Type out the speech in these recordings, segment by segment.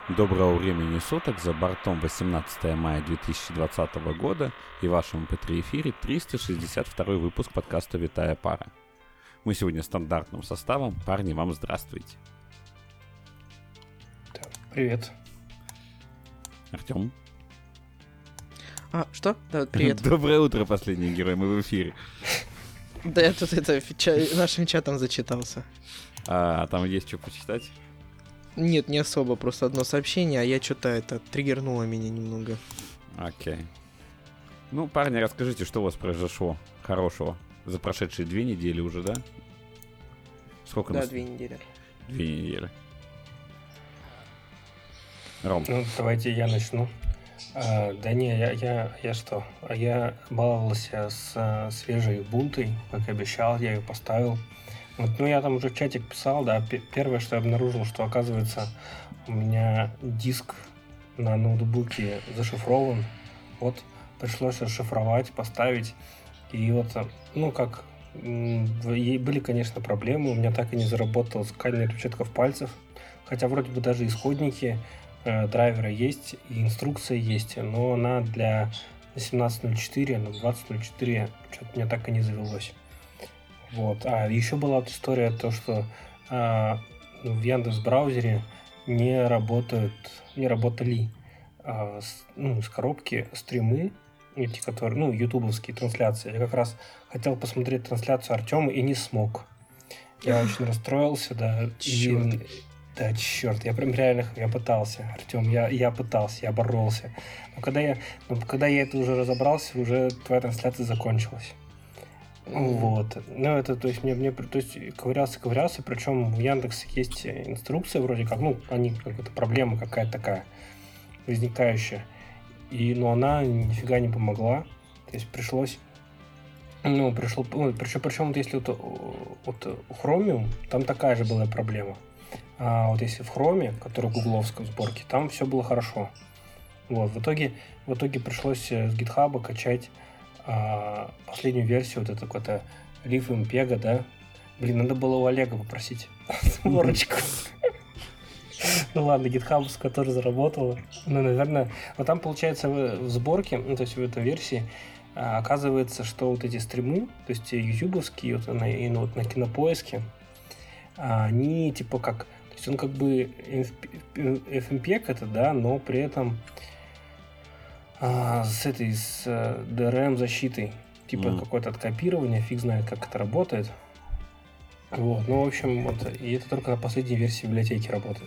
Доброго времени суток, за бортом 18 мая 2020 года и в вашем MP3 эфире 362 выпуск подкаста «Витая пара». Мы сегодня стандартным составом. Парни, вам здравствуйте. Привет. Артём. Что? Да, привет. Доброе утро, последний герой, мы в эфире. Да я тут нашим чатом зачитался. А там есть что почитать? Нет, не особо, просто одно сообщение, а я что-то триггернуло меня немного. Окей. Ну, парни, расскажите, что у вас произошло хорошего за прошедшие 2 недели уже, да? Сколько Да, нас? 2 недели. 2 недели. Ром. Ну, давайте я начну. Я баловался с свежей бунтой, как и обещал, я ее поставил. Я там уже в чатик писал, да, первое, что я обнаружил, что, оказывается, у меня диск на ноутбуке зашифрован. Пришлось расшифровать, поставить. И были, конечно, проблемы. У меня так и не заработал сканер отпечатков пальцев. Хотя вроде бы даже исходники драйвера есть, и инструкция есть, но она для 17.04, на 20.04 что-то у меня так и не завелось. А еще была история, то, что в Яндекс.Браузере не работали с коробки стримы, эти, которые, ютубовские трансляции. Я как раз хотел посмотреть трансляцию Артема и не смог. Я очень расстроился, да. Черт, я прям реально пытался, Артем, я пытался, я боролся. Но когда я это уже разобрался, уже твоя трансляция закончилась. То есть ковырялся, причем в Яндексе есть инструкция вроде как, какая-то проблема какая-то такая возникающая. Но она нифига не помогла. То есть пришлось, причем если у Chromium, там такая же была проблема. А если в Chrome, который в гугловском сборке, там все было хорошо. В итоге пришлось с GitHub качать последнюю версию, какой-то Leaf MPEG, да? Надо было у Олега попросить сборочку. Ладно, GitHub, тоже заработала. Наверное, там получается в сборке, то есть в этой версии, оказывается, что эти стримы, то есть ютубовские, на Кинопоиске, они типа как, то есть он как бы FMPEG это, да, но при этом с DRM защитой, типа какое-то откопирование, фиг знает, как это работает. И это только на последней версии библиотеки работает.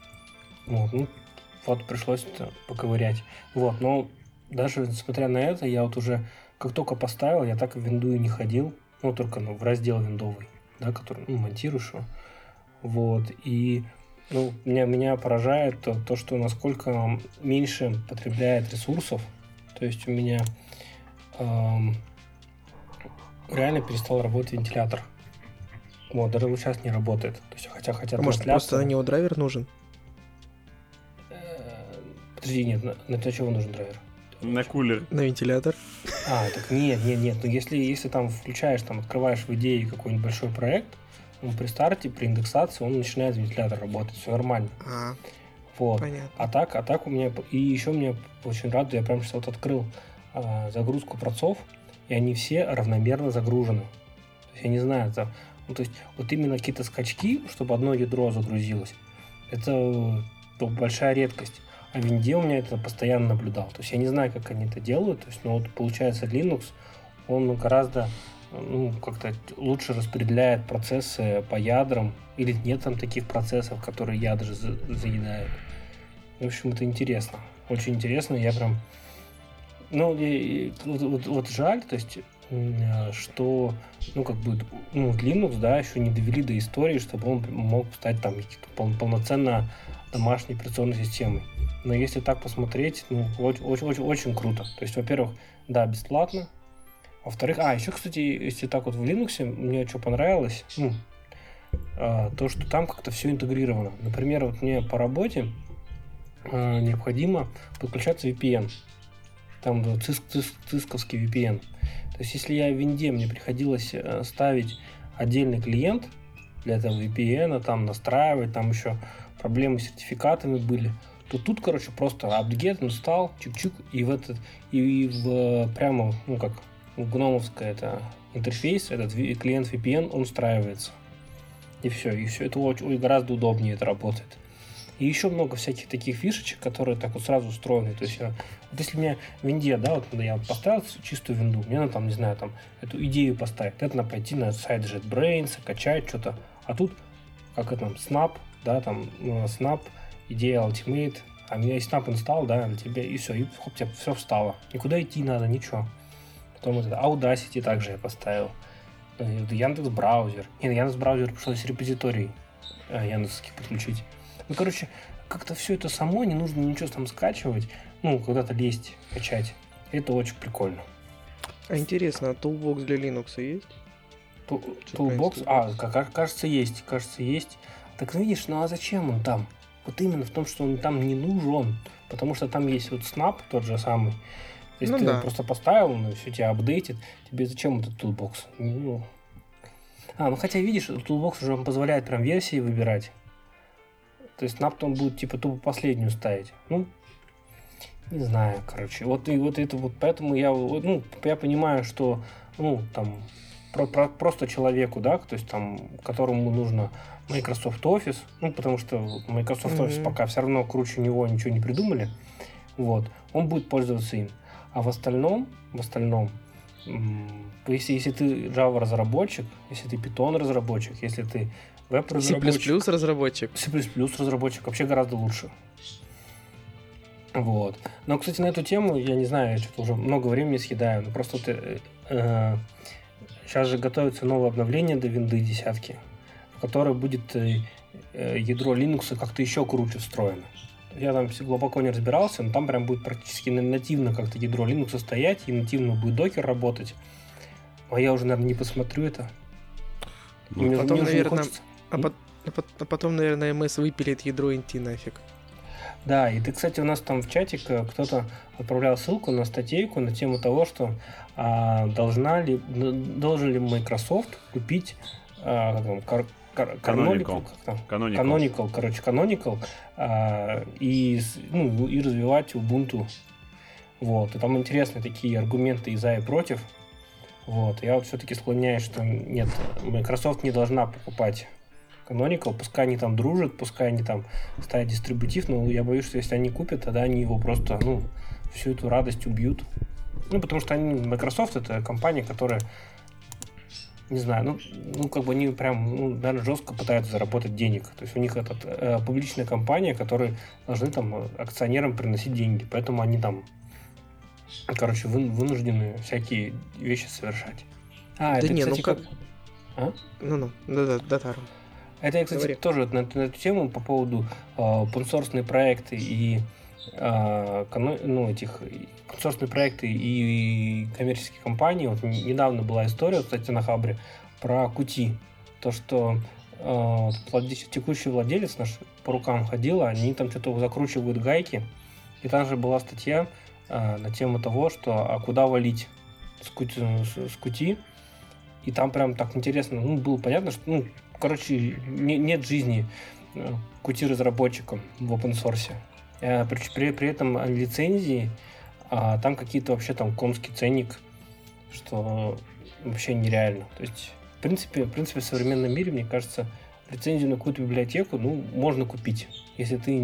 Пришлось поковырять. Но даже несмотря на это, я уже как только поставил, я так в винду и не ходил, только в раздел виндовый, да, который монтируешь его. И меня поражает то, что насколько меньше потребляет ресурсов. То есть у меня реально перестал работать вентилятор. Даже сейчас не работает. То есть, хотя может, просто на него драйвер нужен? Подожди, нет, для чего нужен драйвер? На кулер. На вентилятор? Так нет. Если там включаешь, открываешь в идее какой-нибудь большой проект, при старте, при индексации он начинает вентилятор работать, все нормально. Понятно. А так у меня, и еще мне очень рад, я прям сейчас открыл загрузку процов, и они все равномерно загружены. То есть я не знаю, то есть именно какие-то скачки, чтобы одно ядро загрузилось, это большая редкость. А в винде у меня это постоянно наблюдал. То есть я не знаю, как они это делают. То есть, получается, Linux, он гораздо как-то лучше распределяет процессы по ядрам, или нет там таких процессов, которые ядра заедают. В общем, это интересно. Очень интересно. Я прям... жаль, то есть, что, Linux, да, еще не довели до истории, чтобы он мог стать там полноценно домашней операционной системой. Но если так посмотреть, очень круто. То есть, во-первых, да, бесплатно. Во-вторых, еще, кстати, если так в Linux, мне что понравилось, то, что там как-то все интегрировано. Например, мне по работе необходимо подключаться VPN. Там цисковский VPN. То есть, если я в винде, мне приходилось ставить отдельный клиент для этого VPN, там настраивать, там еще проблемы с сертификатами были, то тут, короче, просто apt-get install, чик-чик, и прямо, как гномовская это интерфейс, этот клиент VPN, он встраивается. И все, это очень гораздо удобнее это работает. И еще много всяких таких фишечек, которые так вот сразу устроены. То есть, вот если у меня в винде, да, вот я поставил чистую винду, мне надо там, не знаю, там эту идею поставить. Это надо пойти на сайт JetBrains, качать что-то. А тут, как это там, Snap, да, там, Snap, идея Ultimate, а у меня есть Snap install, да, для тебя, и все, и хоп, у тебя все встало. Никуда идти надо, ничего. Потом это Audacity также я поставил. Яндекс.Браузер. Яндекс.Браузер пришлось репозиторий яндексовский подключить. Короче, как-то все это само, не нужно ничего там скачивать, куда-то лезть, качать. Это очень прикольно. А интересно, а Toolbox для Linux есть? Toolbox? Кажется, есть. Так видишь, а зачем он там? Вот именно в том, что он там не нужен. Потому что там есть вот Snap, тот же самый. То есть ты его просто поставил, он все тебя апдейтит. Тебе зачем этот Toolbox? Хотя, видишь, Toolbox уже позволяет прям версии выбирать. То есть Snap он будет типа тупо последнюю ставить. Не знаю, короче. Вот это вот поэтому я понимаю, что там просто человеку, да, то есть там, которому нужно Microsoft Office, потому что Microsoft Office пока все равно круче него ничего не придумали. Вот, он будет пользоваться им. А в остальном, если ты Java разработчик, если ты Python разработчик, если ты веб-разработчик, C++ разработчик. C++ разработчик вообще гораздо лучше. Вот. Но, кстати, на эту тему, я не знаю, я что-то уже много времени съедаю, но просто сейчас же готовится новое обновление до Windows 10, в которое будет ядро Linux как-то еще круче встроено. Я там глубоко не разбирался, но там прям будет практически нативно как-то ядро Linux стоять, и нативно будет докер работать. А я уже, наверное, не посмотрю это. Потом, наверное, потом, наверное, MS выпилит ядро NT нафиг. Да, и ты, кстати, у нас там в чатик кто-то отправлял ссылку на статейку на тему того, что должен ли Microsoft купить Canonical, и развивать Ubuntu. Вот. И там интересные такие аргументы и за, и против. Вот. Я вот все-таки склоняюсь, что нет, Microsoft не должна покупать Canonical, пускай они там дружат, пускай они там ставят дистрибутив, но я боюсь, что если они купят, тогда они его просто, всю эту радость убьют. Потому что Microsoft это компания, которая, не знаю, они прям, наверное, жестко пытаются заработать денег. То есть у них это публичная компания, которые должны там акционерам приносить деньги, поэтому они там, вынуждены всякие вещи совершать. Тару. Это я, кстати, тоже на эту тему по поводу open-source проекты и open-source проекты и коммерческие компании. Вот недавно была история, кстати, на Хабре про Qt. То, что текущий владелец наш по рукам ходил, они там что-то закручивают гайки. И там же была статья на тему того, что куда валить с Qt. И там прям так интересно, было понятно, что нет жизни Qt-разработчикам в open source. При этом лицензии, там какие-то вообще там конский ценник, что вообще нереально. То есть, в принципе, в современном мире, мне кажется, лицензию на какую-то библиотеку, можно купить. Если ты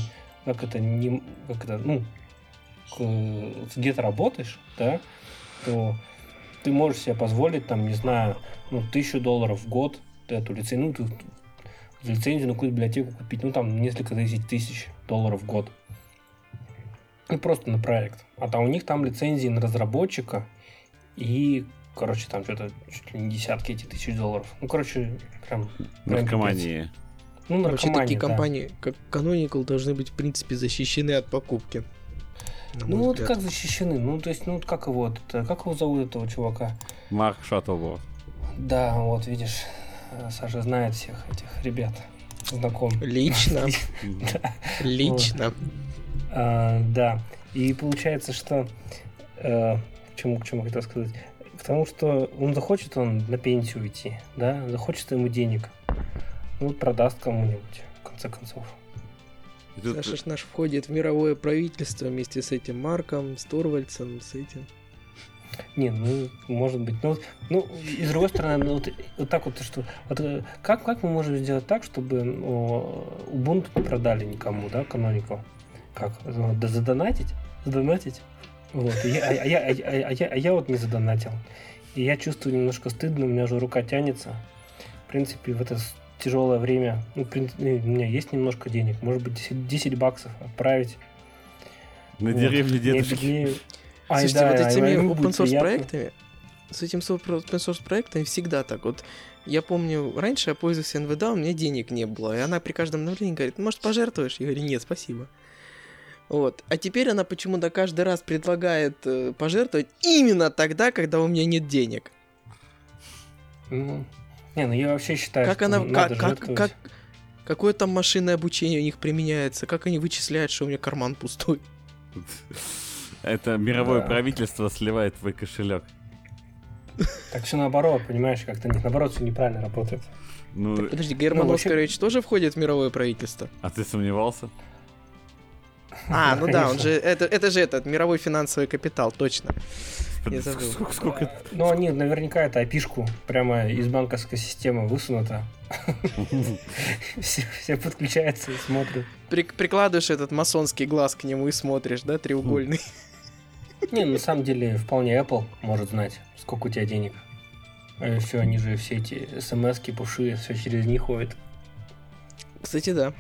где-то работаешь, да, то ты можешь себе позволить, там, не знаю, $1000 в год эту лицензию, лицензию на какую-то библиотеку купить, несколько тысяч $10,000 в год. Просто на проект. А там у них там лицензии на разработчика и, там что-то чуть ли не десятки этих $1000. Прям наркомания. Вообще такие компании, как Canonical, должны быть, в принципе, защищены от покупки. Как защищены? Как его зовут, этого чувака? Марк Шаттлворт. Да, вот видишь, Саша знает всех этих ребят, знаком. Лично. Лично. Да. И получается, что к чему хотел сказать? К тому, что он захочет на пенсию уйти, да, захочет ему денег. Продаст кому-нибудь, в конце концов. Саша ж наш входит в мировое правительство вместе с этим Марком, с Торвальдсом, с этим. Не, ну, может быть. Ну и с другой стороны, вот так вот, что... Вот, как мы можем сделать так, чтобы Ubuntu не продали никому, да, Canonical? Как? Задонатить? Вот. Я вот не задонатил. И я чувствую немножко стыдно, у меня же рука тянется. В принципе, в это тяжелое время, у меня есть немножко денег, может быть, 10 баксов отправить. На деревне дедушки. Слушайте, вот этими open-source проектами, с этим open-source проектами всегда так. Вот я помню, раньше я пользовался НВДА, у меня денег не было, и она при каждом обновлении говорит, может, пожертвуешь? Я говорю, нет, спасибо. Вот. А теперь она почему-то каждый раз предлагает пожертвовать именно тогда, когда у меня нет денег. Не, ну я вообще считаю, как что она, надо жертвовать. Какое там машинное обучение у них применяется? Как они вычисляют, что у меня карман пустой? Это мировое правительство сливает твой кошелек. Так все наоборот, понимаешь, как-то наоборот все неправильно работает. Ну, так, подожди, Герман Оскарович тоже входит в мировое правительство? А ты сомневался? А, ну да, он же, это же этот мировой финансовый капитал, точно. Я забыл. Сколько... Ну, они наверняка это опишку прямо из банковской системы высунуто. Все подключаются и смотрят. Прикладываешь этот масонский глаз к нему и смотришь, да, треугольный. Не, на самом деле вполне Apple может знать, сколько у тебя денег. Все, они же все эти смс-ки, пуши, все через них ходят. Кстати, да.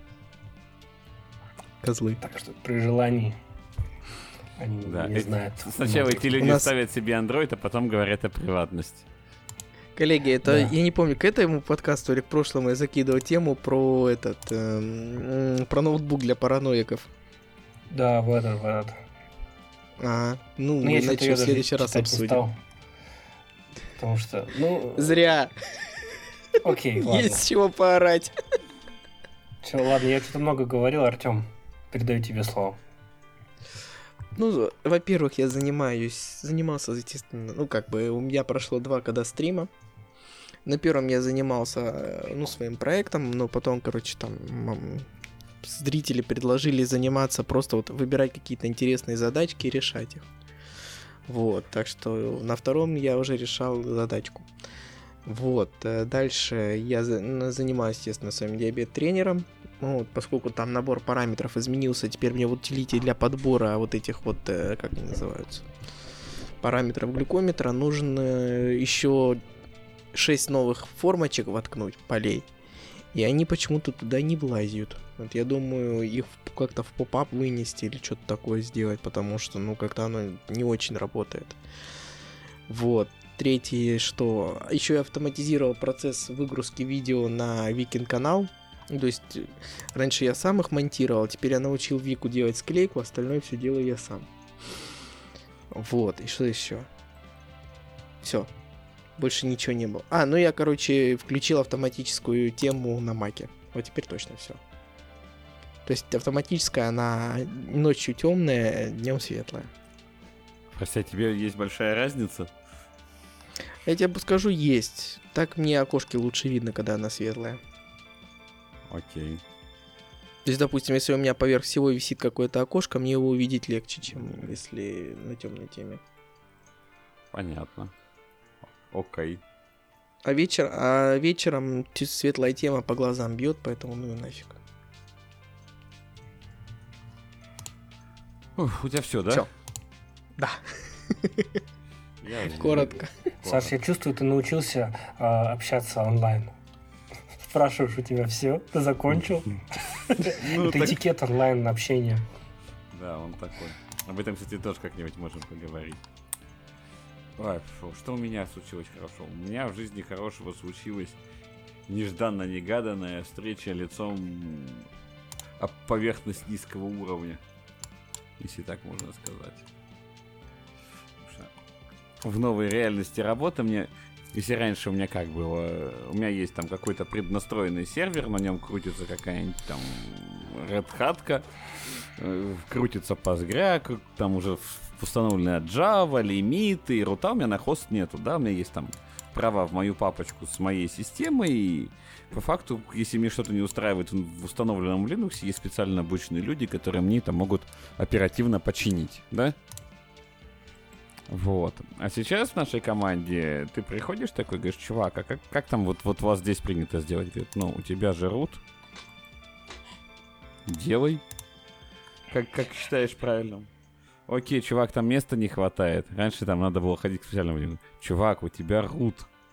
Козлы. Так что при желании они не знают. Сначала эти люди ставят себе Android, а потом говорят о приватности. Коллеги, это я не помню, к этому подкасту или к прошлому я закидывал тему про этот про ноутбук для параноиков. Да, в этот. Ну иначе в следующий раз обсудим. Потому что, зря. Окей, ладно. Есть с чего поорать. Все, ладно, я что-то много говорил, Артём. Передаю тебе слово. Ну, во-первых, я занимался, естественно, у меня прошло 2 года стрима. На первом я занимался, своим проектом, но потом, зрители предложили заниматься, просто выбирать какие-то интересные задачки и решать их. Вот, так что на втором я уже решал задачку. Вот, дальше я занимаюсь, естественно, своим диабет-тренером. Поскольку там набор параметров изменился, теперь мне утилити для подбора вот этих как они называются, параметров глюкометра, нужно еще 6 новых формочек воткнуть, полей. И они почему-то туда не влазят. Вот я думаю, их как-то в поп-ап вынести или что-то такое сделать, потому что, как-то оно не очень работает. Вот. Третье, что еще я автоматизировал процесс выгрузки видео на Викин канал. То есть раньше я сам их монтировал, теперь я научил Вику делать склейку, остальное все делаю я сам. Вот, и что еще? Все. Больше ничего не было. Я, включил автоматическую тему на Маке. Вот теперь точно все. То есть автоматическая, она ночью темная, днем светлая. Прости, тебе есть большая разница? Я тебе скажу, есть. Так мне окошки лучше видно, когда она светлая. Окей. То есть, допустим, если у меня поверх всего висит какое-то окошко, мне его увидеть легче, чем если на темной теме. Понятно. Окей. А вечером светлая тема по глазам бьет, поэтому и нафиг. У тебя все, да? Все. Да. Коротко. Саш, я чувствую, ты научился общаться онлайн. Спрашиваешь, у тебя все? Ты закончил? Это этикет онлайн общения. Да, он такой. Об этом, кстати, тоже как-нибудь можем поговорить. Ой, что у меня случилось хорошо? У меня в жизни хорошего случилась нежданно-негаданная встреча лицом об поверхность низкого уровня. Если так можно сказать. В новой реальности работы мне... Если раньше у меня как было, у меня есть там какой-то преднастроенный сервер, на нем крутится какая-нибудь там Red Hat-ка, крутится Postgre, там уже установлена Java, лимиты, и рута у меня на хост нету, да, у меня есть там права в мою папочку с моей системой, и по факту, если мне что-то не устраивает в установленном Linux, есть специально обученные люди, которые мне это могут оперативно починить, да? Вот. А сейчас в нашей команде ты приходишь такой, говоришь, чувак, а как там вот у вас здесь принято сделать? Говорит, ну, у тебя же root. Делай. Как считаешь правильным. Окей, чувак, там места не хватает. Раньше там надо было ходить к специальному людям. Чувак, у тебя root.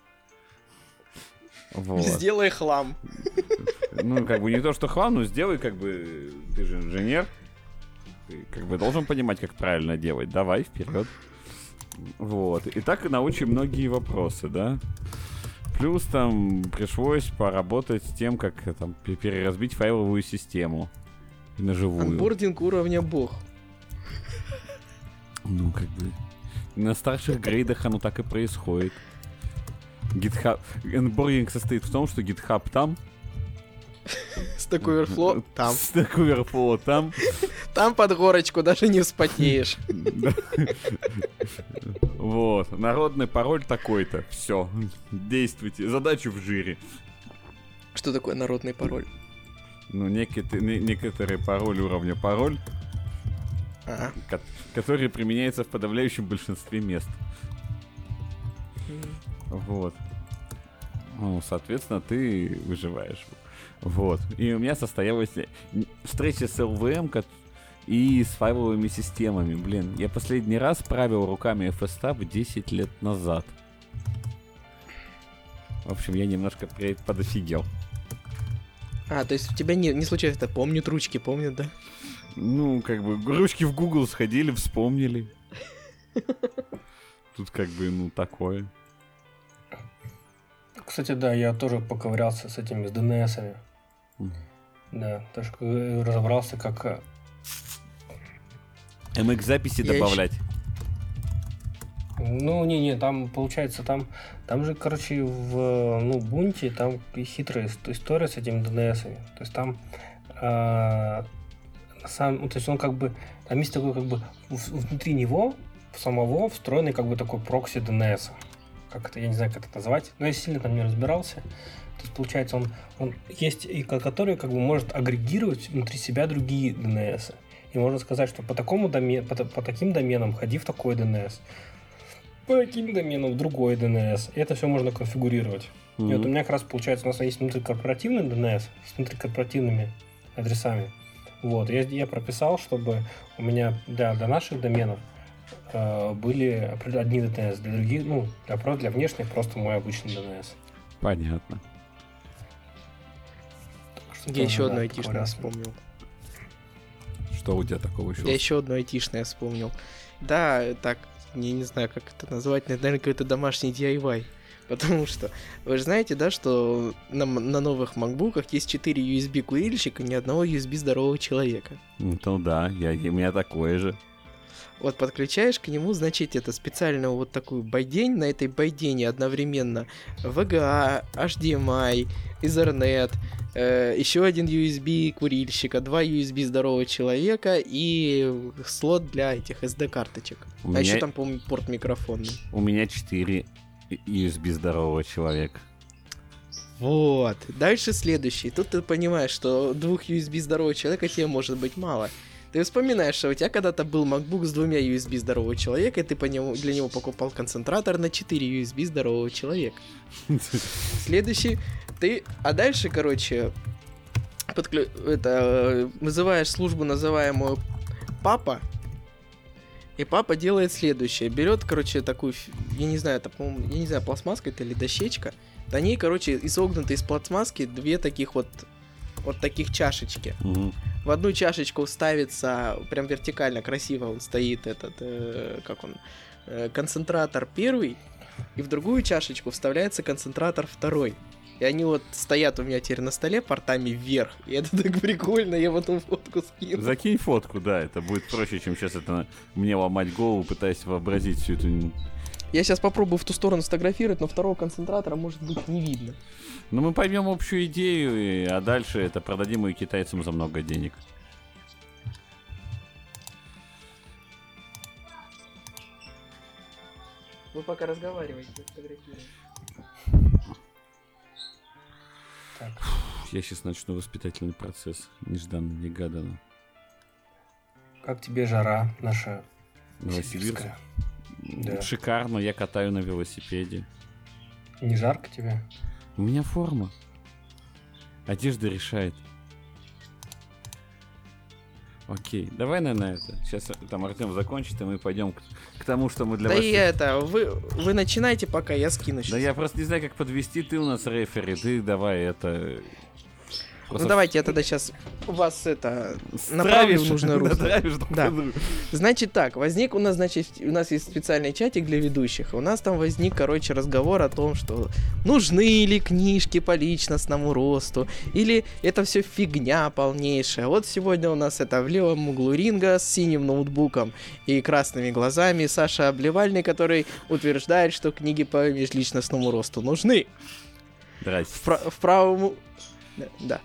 Вот. Сделай хлам. Ну, как бы не то, что хлам, но сделай, как бы, ты же инженер. Ты как бы должен понимать, как правильно делать. Давай, вперед. Вот. И так и научим многие вопросы, да? Плюс там пришлось поработать с тем, как там переразбить файловую систему на живую. Анбординг уровня бог. Ну, как бы, на старших грейдах оно так и происходит. GitHub... Анбординг состоит в том, что GitHub там. Stack Overflow там. Stack Overflow там. Там под горочку даже не вспотеешь. Вот. Народный пароль такой-то. Все. Действуйте. Задачу в жире. Что такое народный пароль? Ну, некоторый пароль уровня пароль, который применяется в подавляющем большинстве мест. Вот. Ну, соответственно, ты выживаешь. Вот. И у меня состоялась встреча с LVM и с файловыми системами. Блин, я последний раз правил руками FSTab 10 лет назад. В общем, я немножко подофигел. То есть у тебя не случается это, помнят ручки, помнят, да? Ну, как бы, ручки в Google сходили, вспомнили. Тут как бы, ну, такое. Кстати, да, я тоже поковырялся с этими, с DNS-ами. Да, тоже разобрался, как... MX-записи добавлять. Ну, не, там, получается, там же, короче, в бунте там хитрая история с этими DNS-ами. То есть там то есть он как бы, там есть такой как бы внутри него, самого, встроенный как бы такой прокси DNS. Как это, я не знаю, как это назвать, но я сильно там не разбирался. То есть, получается, он есть, и который как бы может агрегировать внутри себя другие DNS. И можно сказать, что по таким доменам ходи в такой DNS. По таким доменам в другой DNS. И это все можно конфигурировать. И вот у меня как раз получается, у нас есть внутрикорпоративный DNS с внутрикорпоративными адресами. Вот, я прописал, чтобы у меня для наших доменов были одни DNS, для других, для внешних просто мой обычный DNS. Понятно. Я еще одно айтишное вспомнил. Что у тебя такого еще? Я еще одно айтишное вспомнил. Да, так, я не знаю, как это назвать, наверное, какой-то домашний DIY. Потому что, вы же знаете, да, что на новых макбуках есть 4 USB-курильщика и ни одного USB здорового человека. Ну да, у меня такое же. Вот подключаешь к нему, значит, это специальную вот такую байдень, на этой байдене одновременно VGA, HDMI, Ethernet, еще один USB курильщика, 2 USB здорового человека и слот для этих SD-карточек. Еще там, по-моему, порт микрофонный. У меня 4 USB здорового человека. Вот. Дальше следующий. Тут ты понимаешь, что 2 USB здорового человека тебе может быть мало. Ты вспоминаешь, что у тебя когда-то был MacBook с 2 USB здорового человека, и ты для него покупал концентратор на 4 USB здорового человека. Следующий. А дальше, короче, вызываешь службу, называемую папа, и папа делает следующее. Берет, короче, такую, я не знаю, пластмасска это или дощечка. На ней, короче, изогнуты из пластмасски 2 таких вот таких чашечки. В одну чашечку ставится прям вертикально, красиво он стоит концентратор первый, и в другую чашечку вставляется концентратор второй. И они вот стоят у меня теперь на столе портами вверх. И это так прикольно, я потом фотку скину. Закинь фотку, да, это будет проще, чем сейчас это мне ломать голову, пытаясь вообразить всю эту... Я сейчас попробую в ту сторону сфотографировать, но второго концентратора может быть не видно. Ну мы поймем общую идею, а дальше это продадим ее китайцам за много денег. Вы пока разговариваете, фотографируете. Так. Я сейчас начну воспитательный процесс. Нежданно-негаданно. Как тебе жара наша Новосибирск. сибирская? Да. Шикарно, я катаю на велосипеде. Не жарко тебе? У меня форма. Одежда решает. Окей, давай, наверное, это. Сейчас там Артем закончит, и мы пойдем к тому, что мы для Да вас... и это, вы начинайте, пока я скину Да сейчас. я просто не знаю, как подвести. Ты у нас рефери, ты давай это... Ну давайте я тогда сейчас вас это направлю в нужное русло. Да. Значит так, у нас есть специальный чатик для ведущих. У нас там возник, разговор о том, что нужны ли книжки по личностному росту, или это все фигня полнейшая. Вот сегодня у нас это в левом углу ринга с синим ноутбуком и красными глазами Саша Обливальный, который утверждает, что книги по межличностному росту нужны. Здрасте. В правом... Да.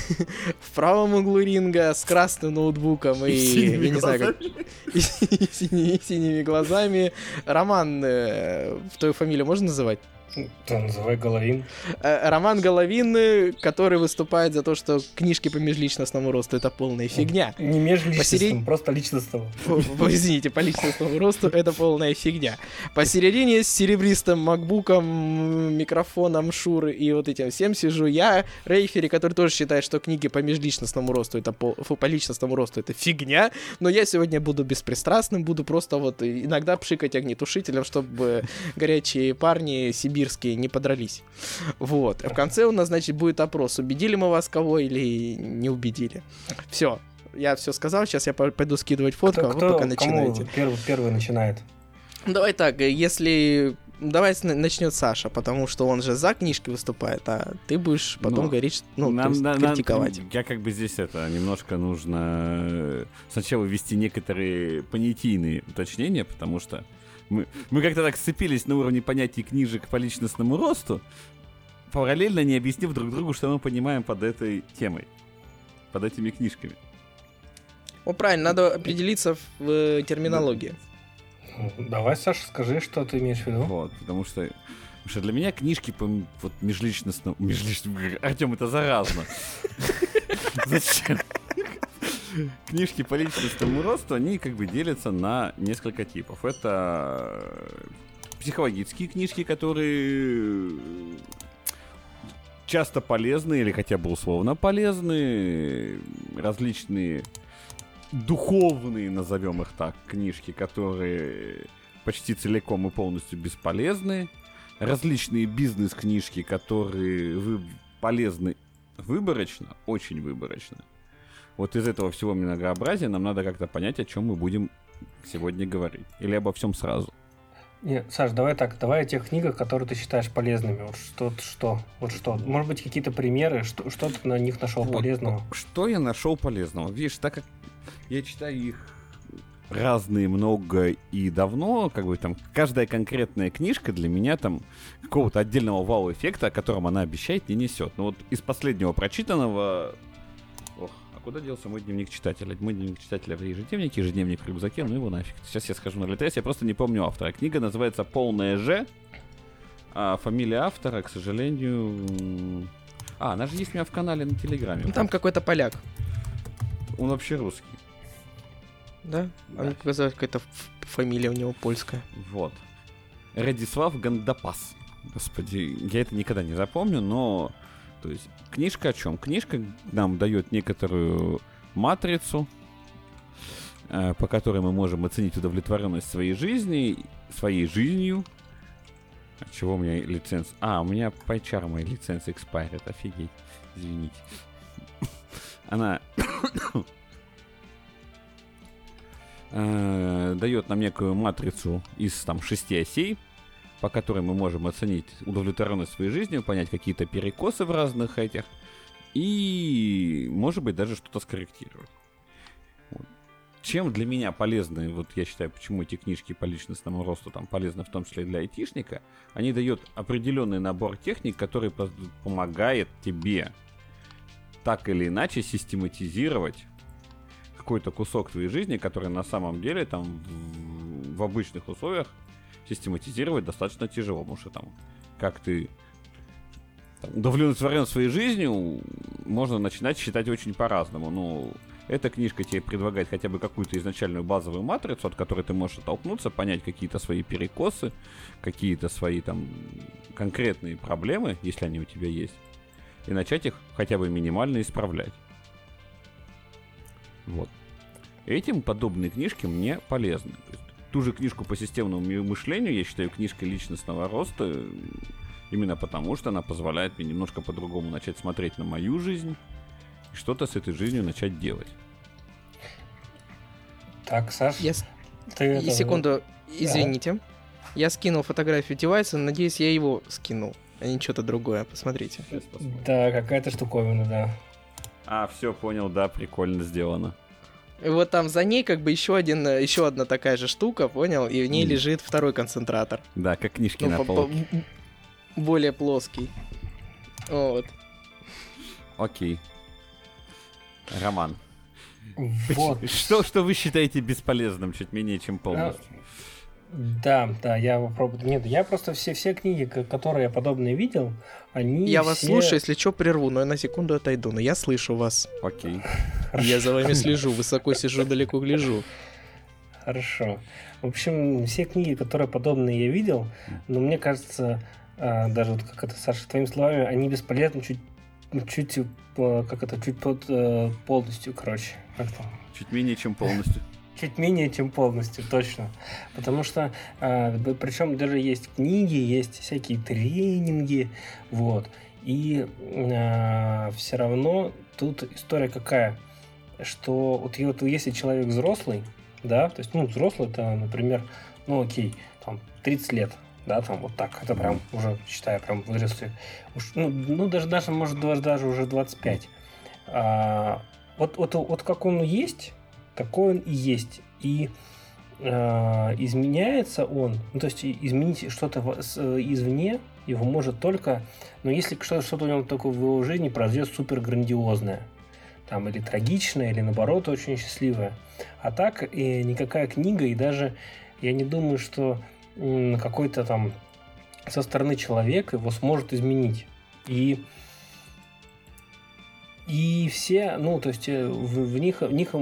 В правом углу ринга с красным ноутбуком и я не знаю, как... и синими глазами. Роман, твою фамилию можно называть? Да, называй Головин. Роман Головин, который выступает за то, что книжки по межличностному росту — это полная фигня. Не межличностному, просто личностному. Извините, по личностному росту это полная фигня. Посередине с серебристым макбуком, микрофоном Шуры и вот этим всем сижу я, рейфери, который тоже считает, что книги по межличностному росту это по личностному росту это фигня, но я сегодня буду беспристрастным, буду просто вот иногда пшикать огнетушителем, чтобы горячие парни сибирские не подрались. Вот. В конце у нас, значит, будет опрос, убедили мы вас кого или не убедили. Все. Я все сказал, сейчас я пойду скидывать фотку, а вы пока начинаете. Первый начинает? Давай так, давай начнет Саша, потому что он же за книжки выступает, а ты будешь потом говорить, критиковать. Я здесь немножко нужно сначала ввести некоторые понятийные уточнения, потому что мы как-то так сцепились на уровне понятий книжек по личностному росту, параллельно не объяснив друг другу, что мы понимаем под этой темой, под этими книжками. Правильно, надо определиться в терминологии. Давай, Саша, скажи, что ты имеешь в виду. Вот, потому что для меня книжки по межличностному... Артём, это заразно. Зачем? Книжки по личностному росту, они делятся на несколько типов. Это психологические книжки, которые часто полезны или хотя бы условно полезны. Различные духовные, назовем их так, книжки, которые почти целиком и полностью бесполезны. Различные бизнес-книжки, которые полезны выборочно, очень выборочно. Вот из этого всего многообразия нам надо как-то понять, о чем мы будем сегодня говорить. Или обо всем сразу. Нет, Саш, давай о тех книгах, которые ты считаешь полезными. Вот что? Может быть, какие-то примеры, что ты на них нашел полезного? Что я нашел полезного? Видишь, так как я читаю их разные, много и давно, каждая конкретная книжка для меня какого-то отдельного вау-эффекта, о котором она обещает, не несет. Но вот из последнего прочитанного... Куда делся мой дневник читателя? Мой дневник читателя в ежедневник в рюкзаке, ну его нафиг. Сейчас я схожу на ЛТС, я просто не помню автора. Книга называется «Полное Ж», а фамилия автора, к сожалению... она же есть у меня в канале на Телеграме. Там какой-то поляк. Он вообще русский. Да? А мне показалось, какая-то фамилия у него польская. Вот. Радислав Гандапас. Господи, я это никогда не запомню, но... То есть, книжка о чем? Книжка нам дает некоторую матрицу, по которой мы можем оценить удовлетворенность своей жизнью. От чего у меня лицензия? У меня PyCharm моя лицензия expired, офигеть. Извините. Она дает нам некую матрицу из 6 осей, по которой мы можем оценить удовлетворенность своей жизнью, понять какие-то перекосы в разных этих, и, может быть, даже что-то скорректировать. Чем для меня полезны, я считаю, почему эти книжки по личностному росту полезны, в том числе и для айтишника, они дают определенный набор техник, который помогает тебе так или иначе систематизировать какой-то кусок твоей жизни, который на самом деле в обычных условиях систематизировать достаточно тяжело, потому что как ты удовлетворен своей жизнью, можно начинать считать очень по-разному. Ну, эта книжка тебе предлагает хотя бы какую-то изначальную базовую матрицу, от которой ты можешь оттолкнуться, понять какие-то свои перекосы, какие-то свои там конкретные проблемы, если они у тебя есть, и начать их хотя бы минимально исправлять. Вот. Этим подобные книжки мне полезны. То есть, ту же книжку по системному мышлению я считаю книжкой личностного роста, именно потому, что она позволяет мне немножко по-другому начать смотреть на мою жизнь и что-то с этой жизнью начать делать. Так, Саш, секунду, извините. Я скинул фотографию девайса, надеюсь, я его скинул, а не что-то другое. Посмотрите. Да, какая-то штуковина, да. А, все, понял, да, прикольно сделано. И вот там за ней как бы еще одна такая же штука, понял? И в ней лежит второй концентратор. Да, как книжки на полке. Более плоский. Вот. Окей. Роман. Вот. Что вы считаете бесполезным чуть менее, чем полностью? Да, я попробую. Нет, я просто все книги, которые я подобные видел, они Я вас слушаю, если что, прерву, но я на секунду отойду. Но я слышу вас. Окей. Я за вами слежу, высоко сижу, далеко гляжу. Хорошо. В общем, все книги, которые подобные я видел, но мне кажется, даже вот как это, Саша, твоими словами, они бесполезны чуть полностью, короче. Чуть менее, чем полностью. Чуть менее, чем полностью, точно. Потому что, причем даже есть книги, есть всякие тренинги, вот. И все равно тут история какая, что вот если человек взрослый, да, то есть, взрослый, это, например, окей, там, 30 лет, да, там, вот так, это прям уже, считаю, прям выросли, даже, может, даже уже 25. Вот как он есть, такой он и есть. И изменяется он, то есть изменить что-то извне его может только, но если что-то у него только в его жизни произойдет супер грандиозное, там, или трагичное, или наоборот очень счастливое. А так никакая книга, и даже я не думаю, что какой-то там со стороны человека его сможет изменить. И все, то есть в них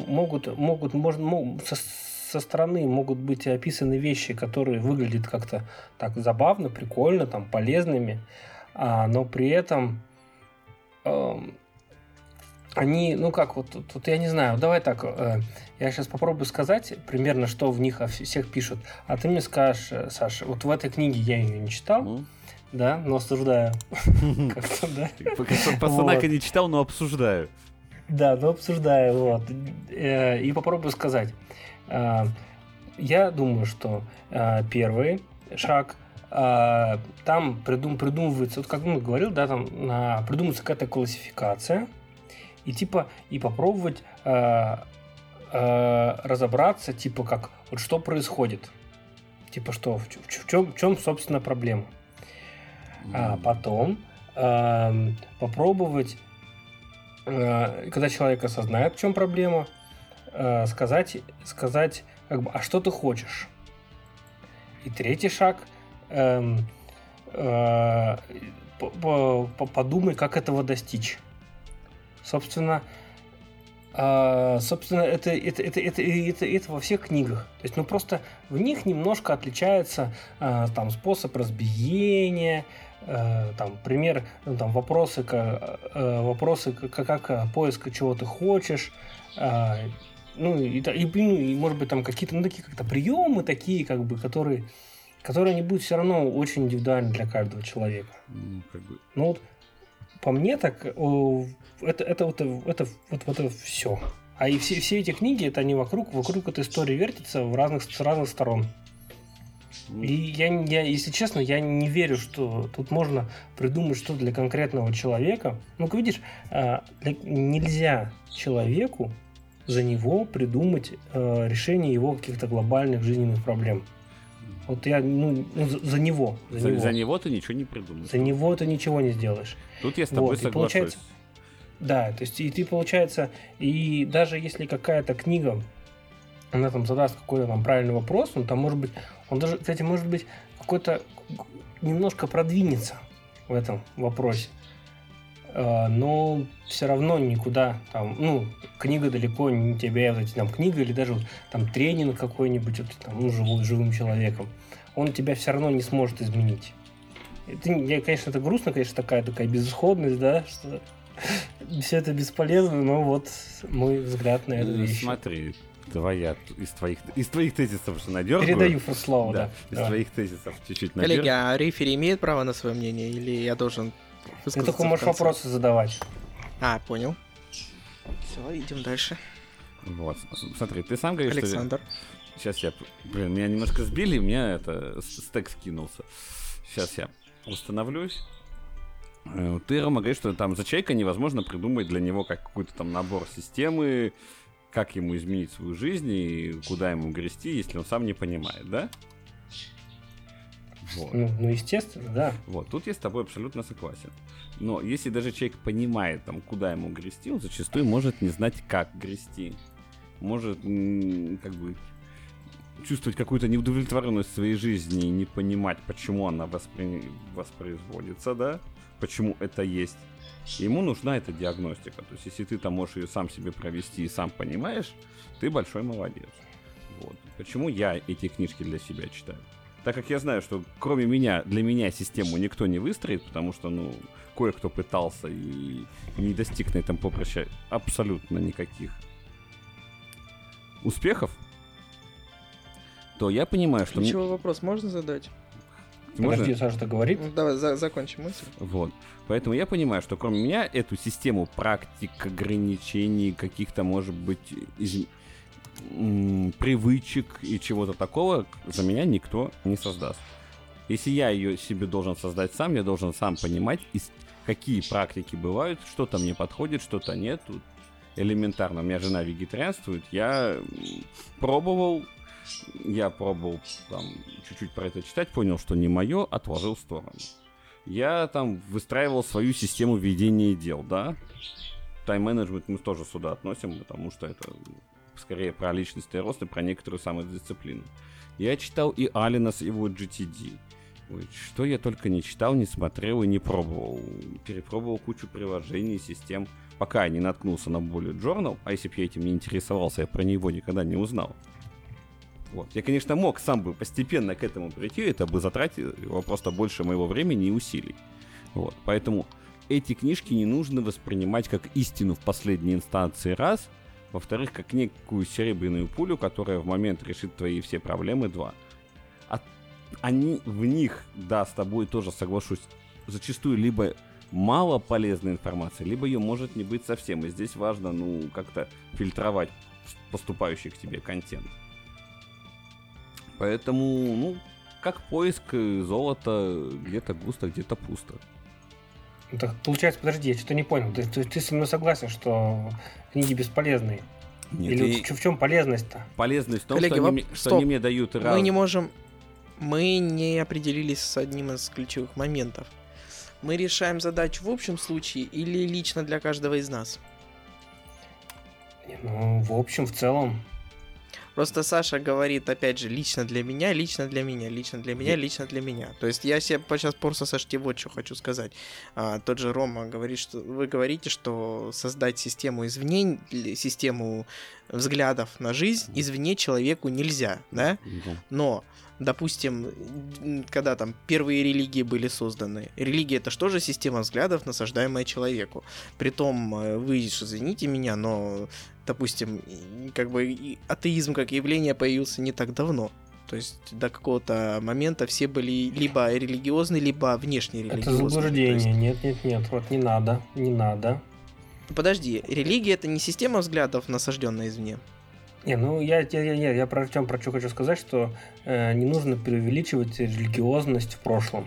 со стороны могут быть описаны вещи, которые выглядят как-то так забавно, прикольно, там, полезными, но при этом они, тут я не знаю, давай так, я сейчас попробую сказать примерно, что в них всех пишут, а ты мне скажешь, Саша, вот в этой книге я ее не читал, да, но осуждаю. Как-то, да. Пацанака не читал, но обсуждаю. Да, но обсуждаю, вот. И попробую сказать. Я думаю, что первый шаг, там придумывается, вот как мы говорил, да, там придумывается какая-то классификация, и попробовать разобраться, как, вот что происходит. Что, в чем, собственно, проблема. А потом попробовать, когда человек осознает, в чем проблема, сказать, как бы, а что ты хочешь? И третий шаг, подумай, как этого достичь. Собственно, это во всех книгах. То есть, просто в них немножко отличается там способ разбиения, там пример, вопросы, как поиска, чего ты хочешь, и может быть там какие-то такие как-то приемы такие, как бы, которые они будут все равно очень индивидуальны для каждого человека. По мне так это все. А и все эти книги, это они вокруг этой истории вертятся с разных сторон. И я, если честно, я не верю, что тут можно придумать что-то для конкретного человека. Видишь, нельзя человеку за него придумать решение его каких-то глобальных жизненных проблем. Вот я, за него. За него ты ничего не придумаешь. За него ты ничего не сделаешь. Тут я с тобой соглашусь. Да, то есть и ты, получается, и даже если какая-то книга, она там задаст какой-то там правильный вопрос, он даже, кстати, может быть, какой-то немножко продвинется. в этом вопросе. Но все равно никуда там, книга далеко не тебя, там книга или даже там тренинг какой-нибудь, там, живым человеком, он тебя все равно не сможет изменить. Конечно, это грустно, конечно, такая безысходность, да, что все это бесполезно, но вот мой взгляд на эту вещь. Смотри, давай я из твоих тезисов что надергаю. Передаю слово, да. Из твоих тезисов чуть-чуть надергаю. Коллеги, а рефери имеет право на свое мнение, или я должен ты только можешь вопросы задавать. Понял. Все, идем дальше. Вот, смотри, ты сам говоришь, Александр. Сейчас меня немножко сбили, у меня стек скинулся. Сейчас я установлюсь. Ты, Рома, говоришь, что там за человека невозможно придумать для него какой-то там набор системы, как ему изменить свою жизнь и куда ему грести, если он сам не понимает, да? Вот. Ну, естественно, да. Вот, тут я с тобой абсолютно согласен. Но если даже человек понимает, там, куда ему грести, он зачастую может не знать, как грести. Может, чувствовать какую-то неудовлетворенность в своей жизни и не понимать, почему она воспроизводится, да? Почему это есть. И ему нужна эта диагностика. То есть, если ты там можешь ее сам себе провести и сам понимаешь, ты большой молодец. Вот. Почему я эти книжки для себя читаю? Так как я знаю, что кроме меня, для меня систему никто не выстроит, потому что, кое-кто пытался и не достиг на этом поприще абсолютно никаких успехов, то я понимаю, что... Ключевой вопрос можно задать? Подожди, Саша, ты говорит? Давай, закончим мысль. Вот. Поэтому я понимаю, что кроме меня эту систему практик, ограничений, каких-то, может быть, привычек и чего-то такого за меня никто не создаст. Если я ее себе должен создать сам, я должен сам понимать, какие практики бывают, что-то мне подходит, что-то нет. Тут элементарно. У меня жена вегетарианствует. Я пробовал там чуть-чуть про это читать, понял, что не мое, отложил в сторону. Я там выстраивал свою систему ведения дел, да. Тайм-менеджмент мы тоже сюда относим, потому что это скорее про личностный рост и про некоторую самодисциплину. Я читал и Аллена с его GTD. Что я только не читал, не смотрел и не пробовал. Перепробовал кучу приложений, систем, пока я не наткнулся на Bullet Journal, а если бы я этим не интересовался, я про него никогда не узнал. Вот. Я, конечно, мог сам бы постепенно к этому прийти, это бы затратило просто больше моего времени и усилий. Вот. Поэтому эти книжки не нужно воспринимать как истину в последней инстанции, раз. Во-вторых, как некую серебряную пулю, которая в момент решит твои все проблемы, два. В них, да, с тобой тоже соглашусь, зачастую либо мало полезной информации, либо ее может не быть совсем. И здесь важно, как-то фильтровать поступающий к тебе контент. Поэтому, как поиск золота, где-то густо, где-то пусто. Так, получается, подожди, я что-то не понял. Ты со мной согласен, что книги бесполезные? Нет, или в чем полезность-то? Полезность в том, коллеги, что они мне дают раз... Мы не определились с одним из ключевых моментов. Мы решаем задачу в общем случае или лично для каждого из нас? В общем, в целом. Просто Саша говорит, опять же, лично для меня, лично для меня, лично для меня, лично для меня. То есть я себе сейчас просто, Саш, тебе вот что хочу сказать. Тот же Рома говорит, что вы говорите, что создать систему извне, систему взглядов на жизнь извне человеку нельзя, да? Но, допустим, когда там первые религии были созданы, религия — это что же система взглядов, насаждаемая человеку. Притом, вы, извините меня, но... Допустим, атеизм как явление появился не так давно. То есть до какого-то момента все были либо религиозны, либо внешне религиозны. Это заблуждение. Нет. Вот не надо. Подожди, религия — это не система взглядов, насажденная извне? Я про что хочу сказать, что не нужно преувеличивать религиозность в прошлом.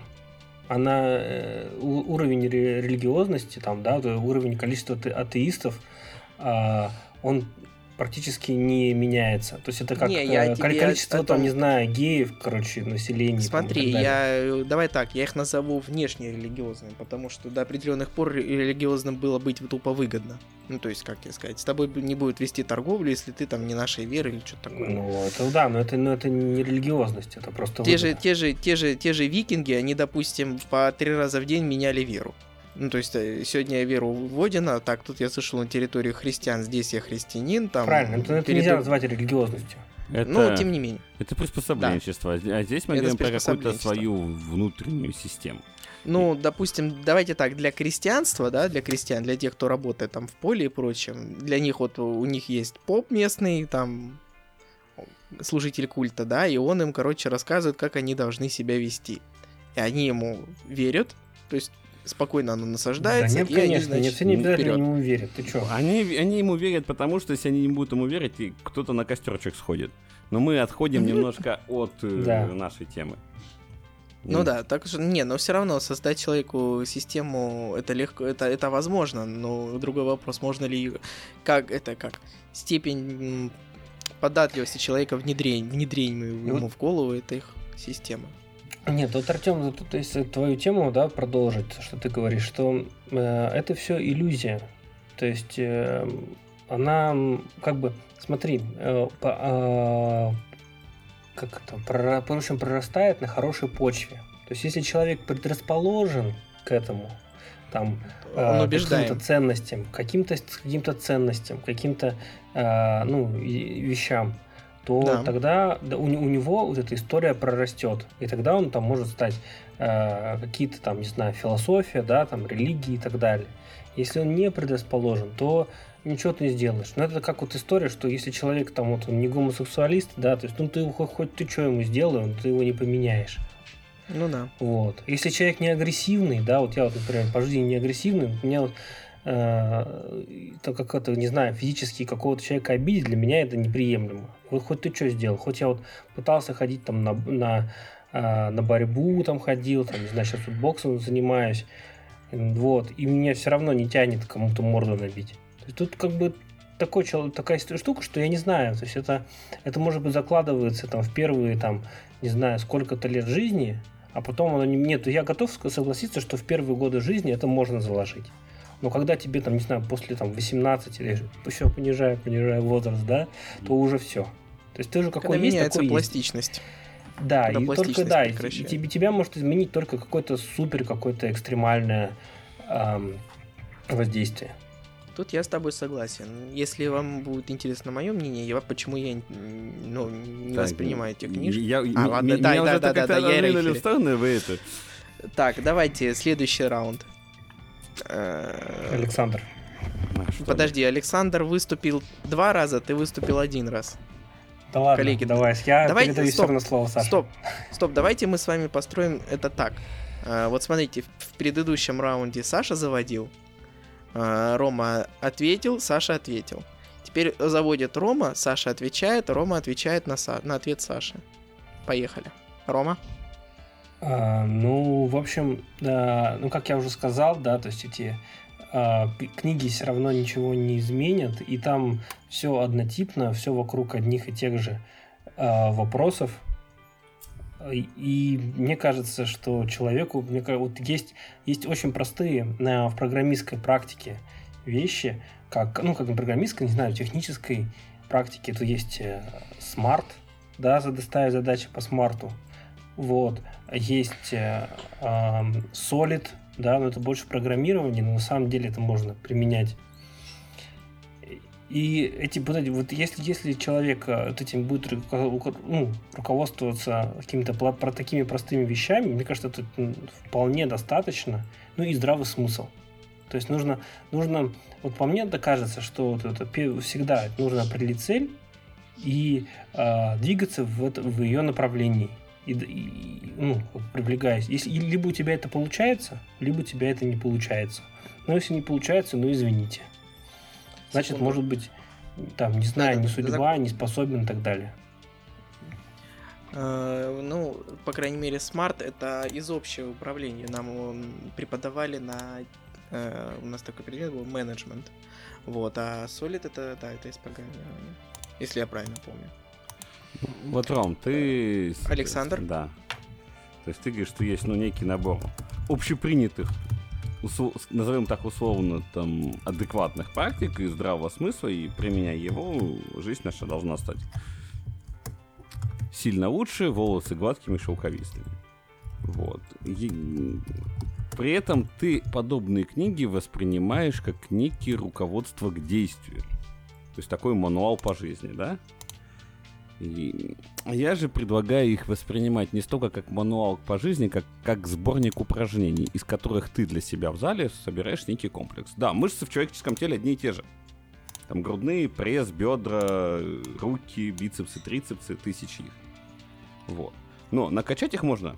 Уровень религиозности, уровень количества атеистов, он практически не меняется. То есть это как Не, количество, там, не знаю, геев, короче, населения. Смотри, давай так, я их назову внешне религиозными, потому что до определенных пор религиозным было быть тупо выгодно. Ну, то есть, как тебе сказать, с тобой не будет вести торговлю, если ты там не нашей веры или что-то такое. Ну, это да, но это не религиозность, это просто те же викинги, они, допустим, по 3 раза в день меняли веру. Ну, то есть, сегодня я веру вводена, так, тут я слышал на территории христиан, здесь я христианин, там... Правильно, это нельзя назвать религиозностью. Но, тем не менее. Это приспособленчество, да. А здесь мы говорим про какую-то свою внутреннюю систему. Ну, допустим, давайте так, для крестьянства, да, для крестьян, для тех, кто работает там в поле и прочем, для них вот у них есть поп местный, там, служитель культа, да, и он им, короче, рассказывает, как они должны себя вести. И они ему верят, то есть спокойно оно насаждается. Да нет, и конечно, они, значит, все не обязательно ему верят. Ты чё? Они ему верят, потому что если они не будут ему верить, кто-то на костерчик сходит. Но мы отходим немножко от нашей темы. Ну да, так что но все равно создать человеку систему это легко, это возможно, но другой вопрос, можно ли как степень податливости человека внедрению ему в голову этой системы. Нет, вот, Артём, то есть твою тему, да, продолжить, что ты говоришь, что это все иллюзия. То есть она как бы, смотри, в общем, прорастает на хорошей почве. То есть если человек предрасположен к этому, там, каким-то ценностям, каким-то ценностям, каким-то вещам, то тогда у него вот эта история прорастет. И тогда он там может стать какие-то там, не знаю, философия, да, там, религии и так далее. Если он не предрасположен, то ничего ты не сделаешь. Но это как вот история, что если человек там вот он не гомосексуалист, да, то есть, ну ты хоть ты что ему сделай, ты его не поменяешь. Ну да. Вот. Если человек не агрессивный, да, вот я вот, например, по жизни не агрессивный, у меня вот как-то, не знаю, физически какого-то человека обидеть, для меня это неприемлемо. Вот хоть ты что сделал, хоть я вот пытался ходить там на борьбу там ходил, там, не знаю, сейчас вот боксом занимаюсь, вот, и меня все равно не тянет кому-то морду набить. То есть тут как бы такая штука, что я не знаю, то есть это может быть закладывается там в первые там, не знаю, сколько-то лет жизни, а потом оно нет, я готов согласиться, что в первые годы жизни это можно заложить. Но когда тебе там, не знаю, после там 18 или еще понижая возраст, да, то уже все. То есть ты же какой есть, меняется такой пластичность. Есть. Да, и только и тебя может изменить только какое-то какое-то экстремальное воздействие. Тут я с тобой согласен. Если вам будет интересно мое мнение, почему я не воспринимаю эти книжки. Ладно, да, я в сторону, вы это. Так, давайте следующий раунд. Александр. Подожди, Александр выступил 2 раза, ты выступил 1 раз. Да ладно, коллеги, я передаю все равно слово Саше. Стоп, давайте мы с вами построим это так. Вот смотрите, в предыдущем раунде Саша заводил, Рома ответил, Саша ответил. Теперь заводит Рома, Саша отвечает, Рома отвечает на ответ Саши. Поехали. Рома? В общем, как я уже сказал, да, то есть эти книги все равно ничего не изменят, и там все однотипно, все вокруг одних и тех же вопросов. И мне кажется, что человеку вот есть очень простые в программистской практике вещи, как программистской, не знаю, технической практике. То есть смарт, да, ставить задачи по смарту. Вот. Есть Solid, да, но это больше программирование, но на самом деле это можно применять. И если человек этим будет руководствоваться такими простыми вещами, мне кажется, это вполне достаточно, и здравый смысл. То есть нужно вот по мне это кажется, что всегда нужно определить цель и двигаться в ее направлении. Привлекаясь. Либо у тебя это получается, либо у тебя это не получается. Но если не получается, извините. Значит, может быть, там, не знаю, не судьба, не способен и так далее. По крайней мере, смарт — это из общего управления. Нам преподавали на у нас такой предмет был менеджмент. Вот, а Solid это из программирования, если я правильно помню. Вот, Ром, ты... Александр? Да. То есть ты говоришь, что есть, некий набор общепринятых, назовем так условно, там, адекватных практик и здравого смысла, и применяя его, жизнь наша должна стать сильно лучше, волосы гладкими, шелковистыми. Вот. При этом ты подобные книги воспринимаешь как некие руководство к действию. То есть такой мануал по жизни, да? И я же предлагаю их воспринимать не столько как мануал по жизни, как сборник упражнений, из которых ты для себя в зале собираешь некий комплекс. Да, мышцы в человеческом теле одни и те же. Там грудные, пресс, бедра, руки, бицепсы, трицепсы, тысячи их. Вот. Но накачать их можно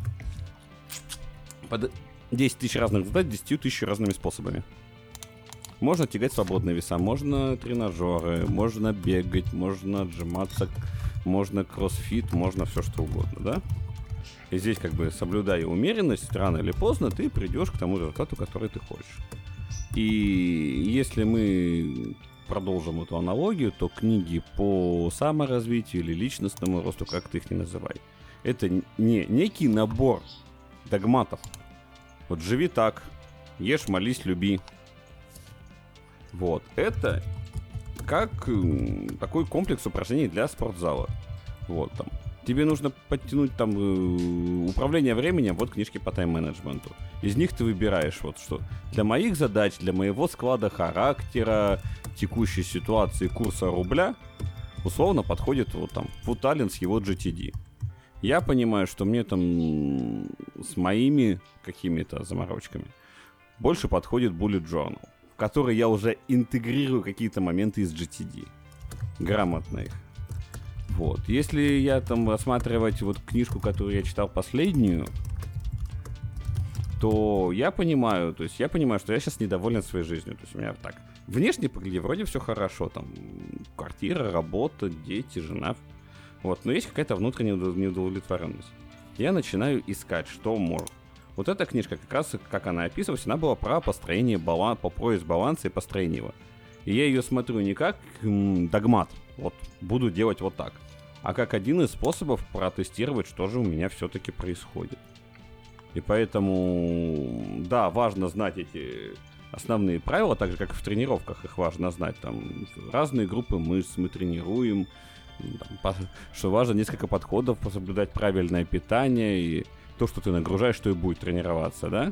под 10 тысяч разных задач 10 тысяч разными способами. Можно тягать свободные веса, можно тренажеры, можно бегать, можно отжиматься, можно кроссфит, можно все что угодно, да? И здесь, как бы, соблюдая умеренность, рано или поздно ты придешь к тому результату, который ты хочешь. И если мы продолжим эту аналогию, то книги по саморазвитию или личностному росту, как ты их ни называй, это не некий набор догматов. Вот живи так, ешь, молись, люби. Вот. Это как такой комплекс упражнений для спортзала. Вот там. Тебе нужно подтянуть там управление временем, вот книжки по тайм-менеджменту. Из них ты выбираешь вот что. Для моих задач, для моего склада характера, текущей ситуации курса рубля, условно подходит вот там Футалин с его GTD. Я понимаю, что мне там с моими какими-то заморочками больше подходит Bullet Journal, в который я уже интегрирую какие-то моменты из GTD. Грамотно их. Вот. Если я там рассматривать вот книжку, которую я читал последнюю, то я понимаю, что я сейчас недоволен своей жизнью. То есть у меня так, внешне погляди, вроде все хорошо, там, квартира, работа, дети, жена. Вот, но есть какая-то внутренняя неудовлетворенность. Я начинаю искать, что может. Вот эта книжка, как раз, как она описывалась, она была про построение по поиск баланса и построение его. И я ее смотрю не как догмат, вот, буду делать вот так, а как один из способов протестировать, что же у меня все-таки происходит. И поэтому, да, важно знать эти основные правила, так же, как и в тренировках их важно знать. Там разные группы мышц мы тренируем, там, что важно несколько подходов, соблюдать правильное питание, и то, что ты нагружаешь, что и будет тренироваться, да?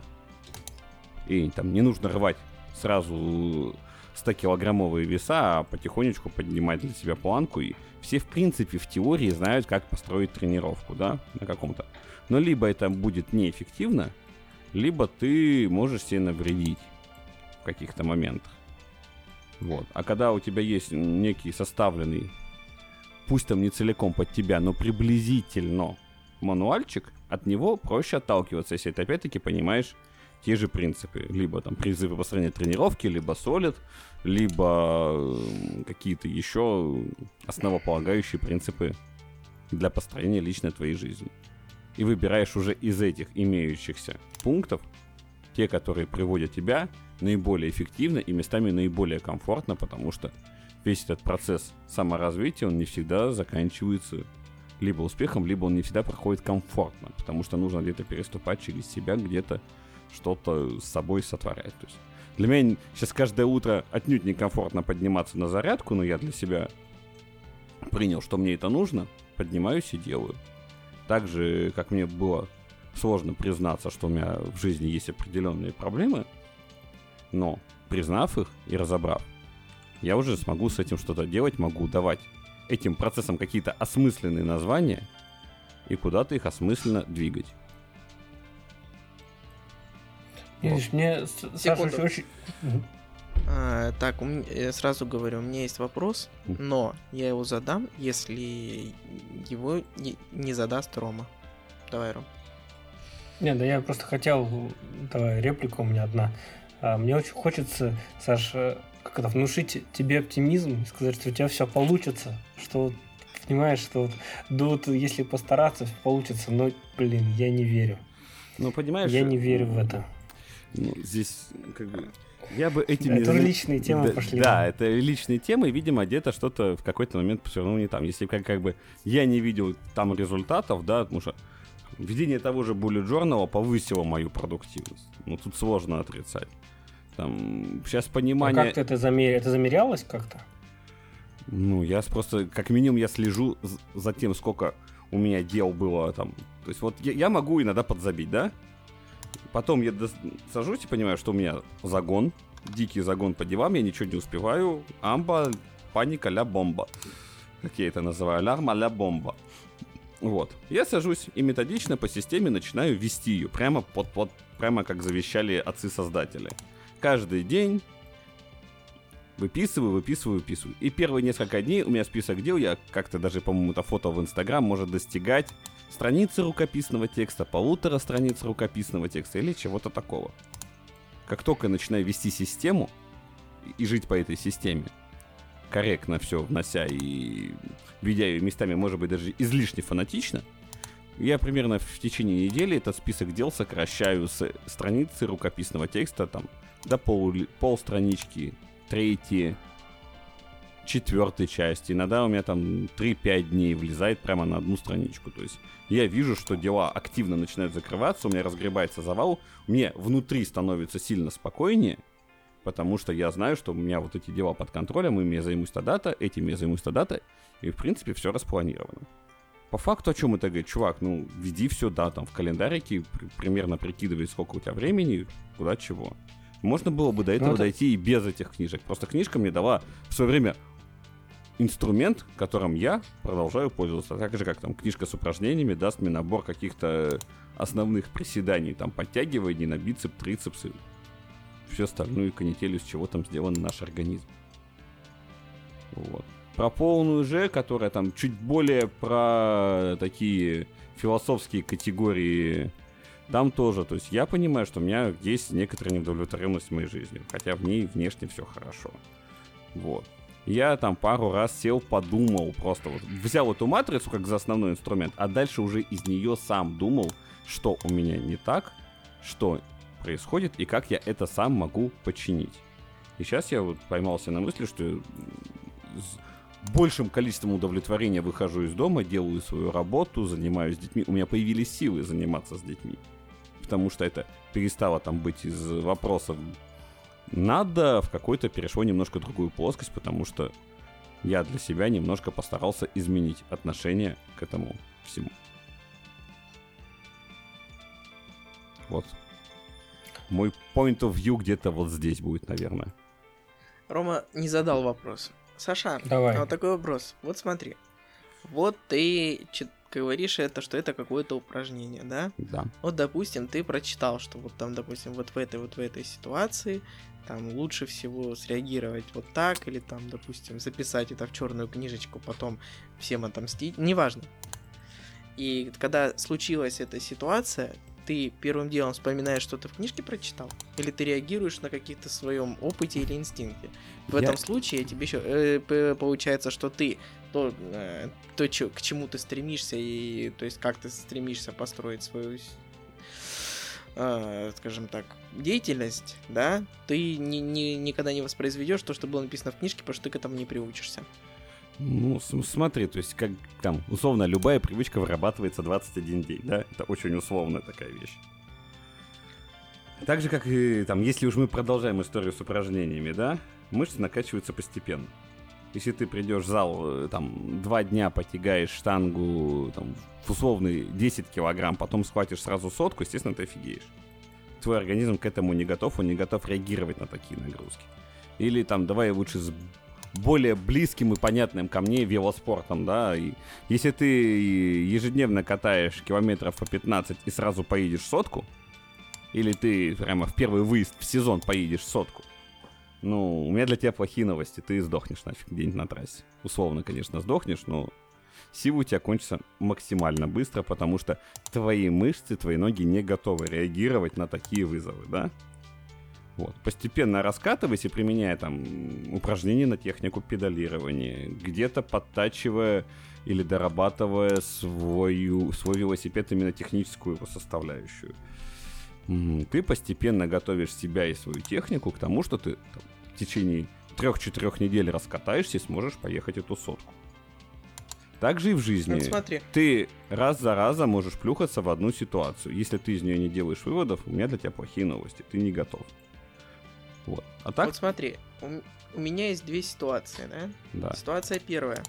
И там не нужно рвать сразу 100-килограммовые веса, а потихонечку поднимать для себя планку. И все, в принципе, в теории знают, как построить тренировку, да, на каком-то. Но либо это будет неэффективно, либо ты можешь себе навредить в каких-то моментах. Вот. А когда у тебя есть некий составленный, пусть там не целиком под тебя, но приблизительно мануальчик, от него проще отталкиваться, если ты опять-таки понимаешь те же принципы. Либо там призывы построения тренировки, либо Solid, либо какие-то еще основополагающие принципы для построения личной твоей жизни. И выбираешь уже из этих имеющихся пунктов те, которые приводят тебя наиболее эффективно и местами наиболее комфортно, потому что весь этот процесс саморазвития, он не всегда заканчивается либо успехом, либо он не всегда проходит комфортно, потому что нужно где-то переступать через себя, где-то что-то с собой сотворять. То есть для меня сейчас каждое утро отнюдь некомфортно подниматься на зарядку, но я для себя принял, что мне это нужно, поднимаюсь и делаю. Так же, как мне было сложно признаться, что у меня в жизни есть определенные проблемы, но признав их и разобрав, я уже смогу с этим что-то делать, могу давать этим процессам какие-то осмысленные названия и куда-то их осмысленно двигать. Видишь, Вот. мне Саша очень... Так, я сразу говорю, у меня есть вопрос, но я его задам, если его не задаст Рома. Давай, Ром. Не, да я просто хотел... Давай, реплика у меня одна. Мне очень хочется, Саша, как это, внушить тебе оптимизм, сказать, что у тебя все получится, что, понимаешь, что вот если постараться, получится, но, блин, я не верю. Ну, понимаешь... Я не верю в это. Ну, здесь как бы... Я бы этим это уже личные темы пошли. Да, это личные темы, видимо, где-то что-то в какой-то момент все равно не там. Если как бы я не видел там результатов, да, потому что введение того же bullet journal повысило мою продуктивность. Ну, тут сложно отрицать. Там, сейчас понимание... А как ты это замерял? Это замерялось как-то? Ну, я просто, как минимум, я слежу за тем, сколько у меня дел было там. То есть вот я могу иногда подзабить, да? Потом я сажусь и понимаю, что у меня загон, дикий загон по делам, я ничего не успеваю. Амба, паника, ля бомба. Как я это называю? Алярма, ля бомба. Вот. Я сажусь и методично по системе начинаю вести ее. Прямо прямо как завещали отцы-создатели. Каждый день выписываю. И первые несколько дней у меня список дел, я как-то даже, по-моему, это фото в Инстаграм, может достигать страницы рукописного текста, 1,5 страниц рукописного текста или чего-то такого. Как только я начинаю вести систему и жить по этой системе, корректно все внося и ведя ее местами, может быть, даже излишне фанатично, я примерно в течение недели этот список дел сокращаю с страницы рукописного текста там до полстранички, третьей, 4 части. Иногда у меня там 3-5 дней влезает прямо на одну страничку. То есть я вижу, что дела активно начинают закрываться, у меня разгребается завал, мне внутри становится сильно спокойнее, потому что я знаю, что у меня вот эти дела под контролем, ими я займусь тогда-то, этим я займусь тогда-то, и в принципе все распланировано. По факту о чем это говорит? Чувак, ну веди все, да, там в календарике, примерно прикидывай, сколько у тебя времени, куда чего. Можно было бы до этого дойти и без этих книжек. Просто книжка мне дала в свое время инструмент, которым я продолжаю пользоваться. Так же, как там книжка с упражнениями даст мне набор каких-то основных приседаний, там подтягиваний на бицеп, трицепс и всю остальную канителью, с чего там сделан наш организм. Вот. Про полную же, которая там чуть более про такие философские категории, там тоже. То есть я понимаю, что у меня есть некоторая неудовлетворенность в моей жизни, хотя в ней внешне все хорошо. Вот. Я там пару раз сел, подумал, просто вот взял эту матрицу как за основной инструмент, а дальше уже из нее сам думал, что у меня не так, что происходит и как я это сам могу починить. И сейчас я вот поймался на мысли, что с большим количеством удовлетворения выхожу из дома, делаю свою работу, занимаюсь с детьми. У меня появились силы заниматься с детьми. Потому что это перестало там быть из вопросов надо, в какой-то перешло немножко другую плоскость, потому что я для себя немножко постарался изменить отношение к этому всему. Вот. Мой point of view где-то вот здесь будет, наверное. Рома не задал вопрос. Саша, давай. Вот такой вопрос. Вот смотри. Вот ты говоришь что это какое-то упражнение, да? Да. Вот, допустим, ты прочитал, что вот там, допустим, вот в этой ситуации там лучше всего среагировать вот так, или там, допустим, записать это в черную книжечку, потом всем отомстить, неважно. И когда случилась эта ситуация, ты первым делом вспоминаешь, что ты в книжке прочитал? Или ты реагируешь на каких-то своем опыте или инстинкте? В этом случае тебе еще получается, что ты к чему ты стремишься, и то есть как ты стремишься построить свою, скажем так, деятельность, да, ты никогда не воспроизведешь то, что было написано в книжке, потому что ты к этому не приучишься. Ну, смотри, то есть, как там, условно, любая привычка вырабатывается 21 день, да? Это очень условная такая вещь. Так же, как и там, если уж мы продолжаем историю с упражнениями, да, мышцы накачиваются постепенно. Если ты придешь в зал, там, 2 дня потягаешь штангу, там, в условный 10 килограмм, потом схватишь сразу 100, естественно, ты офигеешь. Твой организм к этому не готов, он не готов реагировать на такие нагрузки. Или там, давай лучше с более близким и понятным ко мне велоспортом, да, и если ты ежедневно катаешь километров по 15 и сразу поедешь 100, или ты прямо в первый выезд в сезон поедешь 100, ну, у меня для тебя плохие новости, ты сдохнешь нафиг где-нибудь на трассе. Условно, конечно, сдохнешь, но силы у тебя кончатся максимально быстро, потому что твои мышцы, твои ноги не готовы реагировать на такие вызовы, да? Вот. Постепенно раскатывайся, применяя там упражнения на технику педалирования, где-то подтачивая или дорабатывая свой велосипед именно техническую его составляющую. Ты постепенно готовишь себя и свою технику к тому, что ты там, в течение 3-4 недель раскатаешься и сможешь поехать эту сотку. Так же и в жизни. Вот смотри. Ты раз за разом можешь плюхаться в одну ситуацию. Если ты из нее не делаешь выводов, у меня для тебя плохие новости. Ты не готов. Вот. А так? Вот смотри, у меня есть две ситуации, да? Да. Ситуация первая.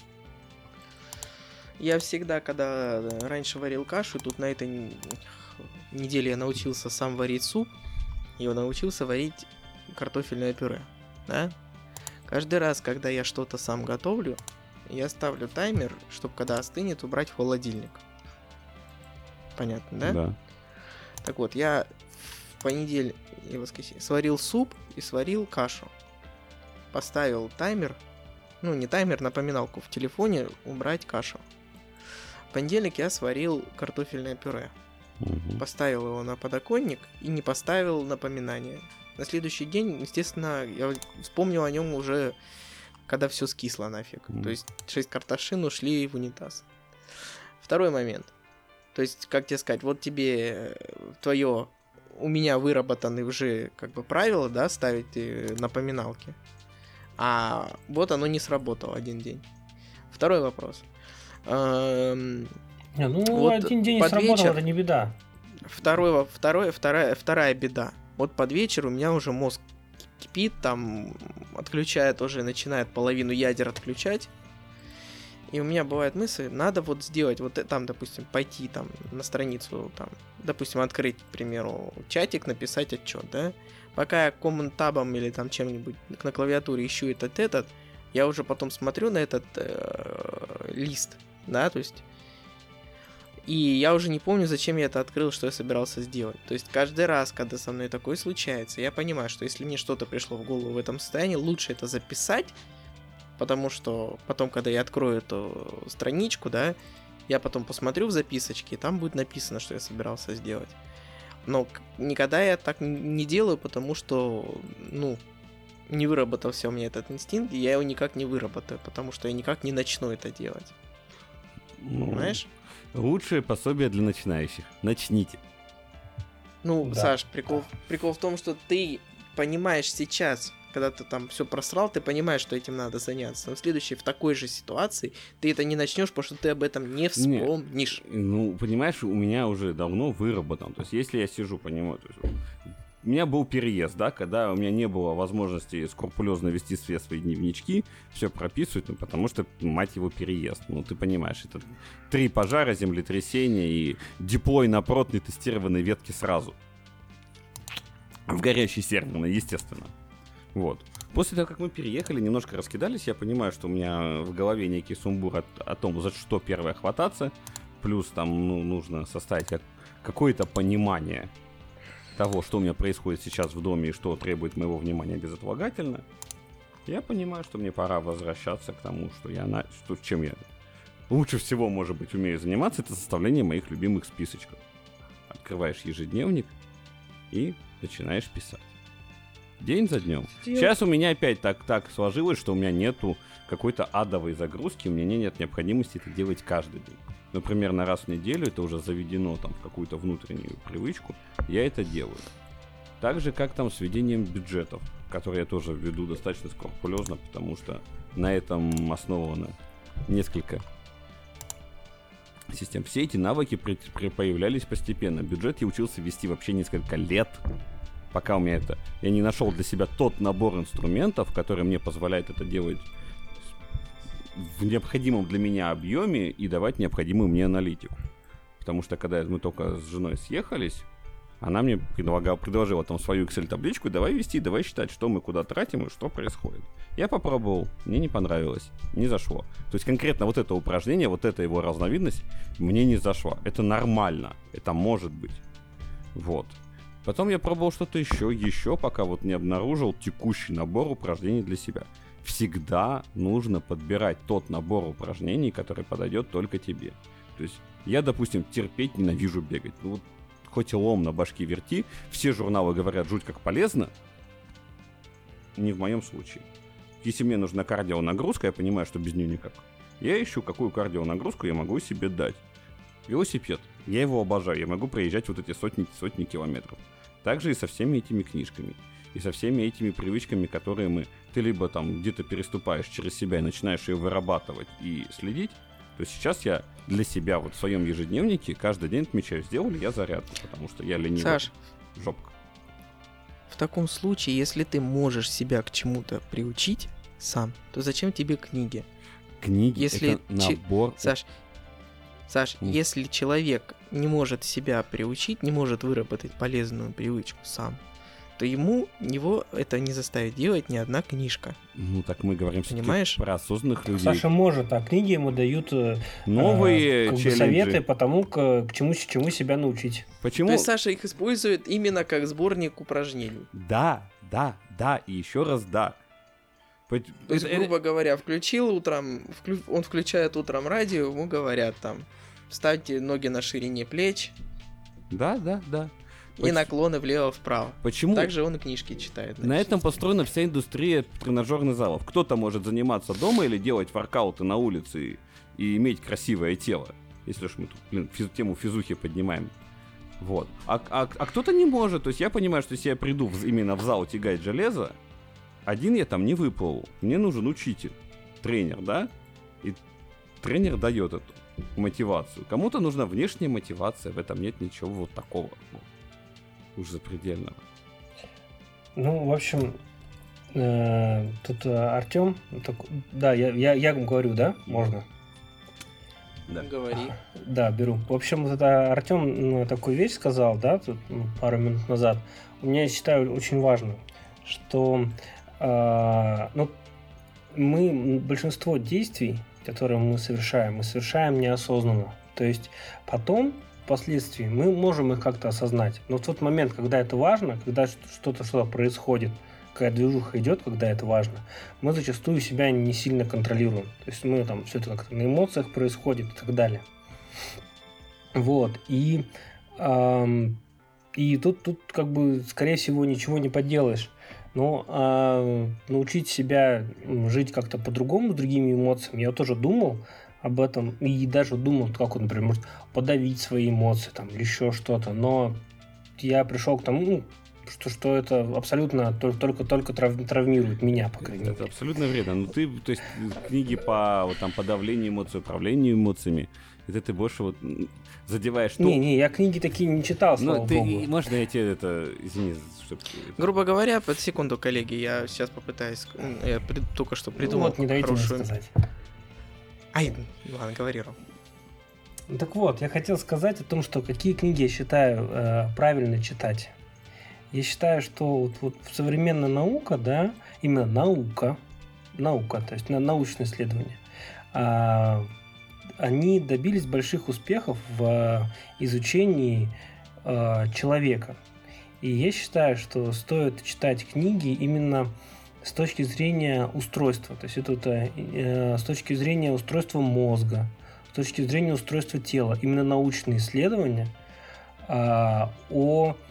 Я всегда, когда раньше варил кашу, тут на этой неделе я научился сам варить суп, и научился варить картофельное пюре, да? Каждый раз, когда я что-то сам готовлю, я ставлю таймер, чтобы когда остынет, убрать в холодильник. Понятно, да? Да. Так вот, я в понедельник и воскресенье сварил суп и сварил кашу. Поставил таймер, ну не таймер, напоминалку в телефоне, убрать кашу. В понедельник я сварил картофельное пюре. Поставил его на подоконник и не поставил напоминание. На следующий день, естественно, я вспомнил о нем уже, когда все скисло нафиг. То есть 6 картошин ушли в унитаз. Второй момент. То есть, как тебе сказать, вот тебе твое, у меня выработаны уже как бы правила, да, ставить напоминалки. А вот оно не сработало один день. Второй вопрос. Ну, вот один день не сработал, это не беда. Вторая беда. Вот под вечер у меня уже мозг кипит, там отключает уже, начинает половину ядер отключать. И у меня бывает мысль, надо вот сделать, вот там, допустим, пойти там на страницу, там, допустим, открыть, к примеру, чатик, написать отчет, да? Пока я коммент-табом или там чем-нибудь на клавиатуре ищу этот, я уже потом смотрю на этот лист, да, то есть... И я уже не помню, зачем я это открыл, что я собирался сделать. То есть каждый раз, когда со мной такое случается, я понимаю, что если мне что-то пришло в голову в этом состоянии, лучше это записать, потому что потом, когда я открою эту страничку, да, я потом посмотрю в записочке, и там будет написано, что я собирался сделать. Но никогда я так не делаю, потому что, ну, не выработался у меня этот инстинкт, и я его никак не выработаю, потому что я никак не начну это делать. Понимаешь? Лучшее пособие для начинающих. Начните. Ну, Да. Саш, прикол в том, что ты понимаешь сейчас, когда ты там все просрал, ты понимаешь, что этим надо заняться. Но в следующей, в такой же ситуации, ты это не начнешь, потому что ты об этом не вспомнишь. Ну, понимаешь, у меня уже давно выработан. То есть, если я сижу, понимаю, то есть, у меня был переезд, да, когда у меня не было возможности скрупулезно вести все свои дневнички, все прописывать, ну, потому что, мать его, переезд. Ну, ты понимаешь, это 3 пожара, землетрясения и деплой на прод нетестированной ветки сразу. В горящий сервер, естественно. Вот. После того, как мы переехали, немножко раскидались, я понимаю, что у меня в голове некий сумбур о том, за что первое хвататься, плюс там, ну, нужно составить какое-то понимание того, что у меня происходит сейчас в доме и что требует моего внимания безотлагательно. Я понимаю, что мне пора возвращаться к тому, чем я лучше всего, может быть, умею заниматься, это составление моих любимых списочков. Открываешь ежедневник и начинаешь писать. День за днем. Сейчас у меня опять так сложилось, что у меня нету какой-то адовой загрузки, у меня нет необходимости это делать каждый день. Но примерно раз в неделю, это уже заведено там в какую-то внутреннюю привычку, я это делаю. Так же, как там с ведением бюджетов, которые я тоже веду достаточно скрупулезно, потому что на этом основано несколько систем. Все эти навыки появлялись постепенно. Бюджет я учился вести вообще несколько лет, пока у меня я не нашел для себя тот набор инструментов, который мне позволяет это делать в необходимом для меня объеме и давать необходимую мне аналитику. Потому что когда мы только с женой съехались, она мне предложила там свою Excel-табличку, давай вести, давай считать, что мы куда тратим и что происходит. Я попробовал, мне не понравилось, не зашло. То есть конкретно вот это упражнение, вот эта его разновидность мне не зашла. Это нормально, это может быть. Вот. Потом я пробовал что-то еще, пока вот не обнаружил текущий набор упражнений для себя. Всегда нужно подбирать тот набор упражнений, который подойдет только тебе. То есть я, допустим, терпеть ненавижу бегать. Ну вот хоть и лом на башке верти, все журналы говорят жуть как полезно. Не в моем случае. Если мне нужна кардионагрузка, я понимаю, что без нее никак. Я ищу, какую кардионагрузку я могу себе дать. Велосипед. Я его обожаю. Я могу проезжать вот эти сотни километров. Так же и со всеми этими книжками. И со всеми этими привычками, которые ты либо там где-то переступаешь через себя и начинаешь ее вырабатывать и следить, то сейчас я для себя вот в своем ежедневнике каждый день отмечаю, сделал ли я зарядку, потому что я ленивый. Саш, жопка. В таком случае, если ты можешь себя к чему-то приучить сам, то зачем тебе книги? Книги Если это набор... Саш, если человек не может себя приучить, не может выработать полезную привычку сам, то его это не заставит делать ни одна книжка. Ну, так мы говорим Понимаешь? Про осознанных людей. Саша может, а книги ему дают новые советы по тому, к чему себя научить. Почему? То есть Саша их использует именно как сборник упражнений. Да, и еще раз да. То есть, грубо говоря, он включает утром радио, ему говорят там, ставьте ноги на ширине плеч. Да. И наклоны влево-вправо. Почему? Также он и книжки читает. На этом построена вся индустрия тренажерных залов. Кто-то может заниматься дома или делать воркауты на улице и иметь красивое тело. Если уж мы тут, тему физухи поднимаем. Вот. А кто-то не может. То есть я понимаю, что если я приду именно в зал тягать железо, один я там не выплыву. Мне нужен учитель, тренер, да? И тренер дает эту мотивацию. Кому-то нужна внешняя мотивация, в этом нет ничего вот такого. Уж запредельного. Ну, в общем, тут Артём... Да, я говорю, да? Можно? Да. Говори. Да, беру. В общем, вот это Артём такую вещь сказал, да, тут пару минут назад. У меня, я считаю, очень важно, что мы большинство действий, которые мы совершаем неосознанно. То есть потом, впоследствии, мы можем их как-то осознать. Но в тот момент, когда это важно, когда что-то происходит, когда движуха идет, когда это важно, мы зачастую себя не сильно контролируем. То есть мы там все это как-то на эмоциях происходит и так далее. Вот. И тут как бы, скорее всего, ничего не поделаешь. Но научить себя жить как-то по-другому, с другими эмоциями, я тоже думал об этом. И даже думал, как, например, может подавить свои эмоции там, или еще что-то. Но я пришел к тому, что это абсолютно только травмирует меня, по крайней мере. Это абсолютно вредно. Ну, ты, то есть, книги по подавлению эмоций, управлению эмоциями, это ты больше задеваешь... Не, я книги такие не читал, слава богу. Можно я тебе извини, чтобы... Грубо говоря, под секунду, коллеги, я сейчас попытаюсь... Я только что придумал не дайте мне сказать. Ладно, говори, Ром. Так вот, я хотел сказать о том, что какие книги я считаю правильно читать. Я считаю, что вот современная наука, да, именно наука, то есть научные исследования, они добились больших успехов в изучении человека. И я считаю, что стоит читать книги именно с точки зрения устройства. То есть это с точки зрения устройства мозга, с точки зрения устройства тела. Именно научные исследования о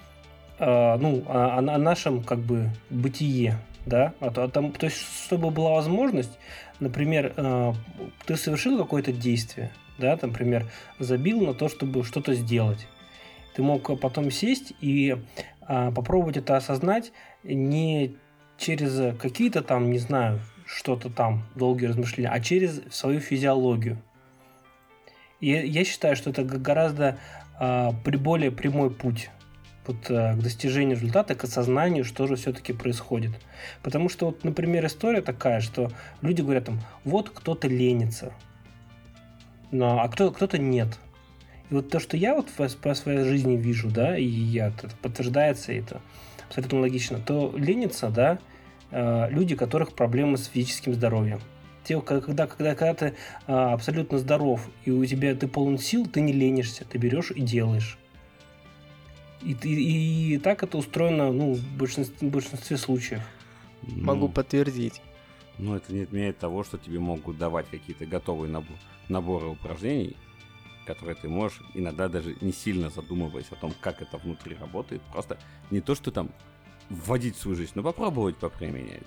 нашем как бы бытие. Да? То есть, чтобы была возможность, например, ты совершил какое-то действие, да, например, забил на то, чтобы что-то сделать. Ты мог потом сесть и попробовать это осознать не через какие-то там, не знаю, что-то там, долгие размышления, а через свою физиологию. И я считаю, что это гораздо более прямой путь к достижению результата, к осознанию, что же все-таки происходит. Потому что, вот, например, история такая, что люди говорят там, вот кто-то ленится, а кто-то нет. И вот то, что я вот по своей жизни вижу, да, и это подтверждается, это абсолютно логично, то ленится, да, люди, у которых проблемы с физическим здоровьем. Когда ты абсолютно здоров, и у тебя ты полон сил, ты не ленишься, ты берешь и делаешь. И так это устроено в большинстве случаев. Могу подтвердить. Но это не отменяет того, что тебе могут давать какие-то готовые наборы упражнений, которые ты можешь, иногда даже не сильно задумываясь о том, как это внутри работает, просто не то, что там вводить в свою жизнь, но попробовать поприменять.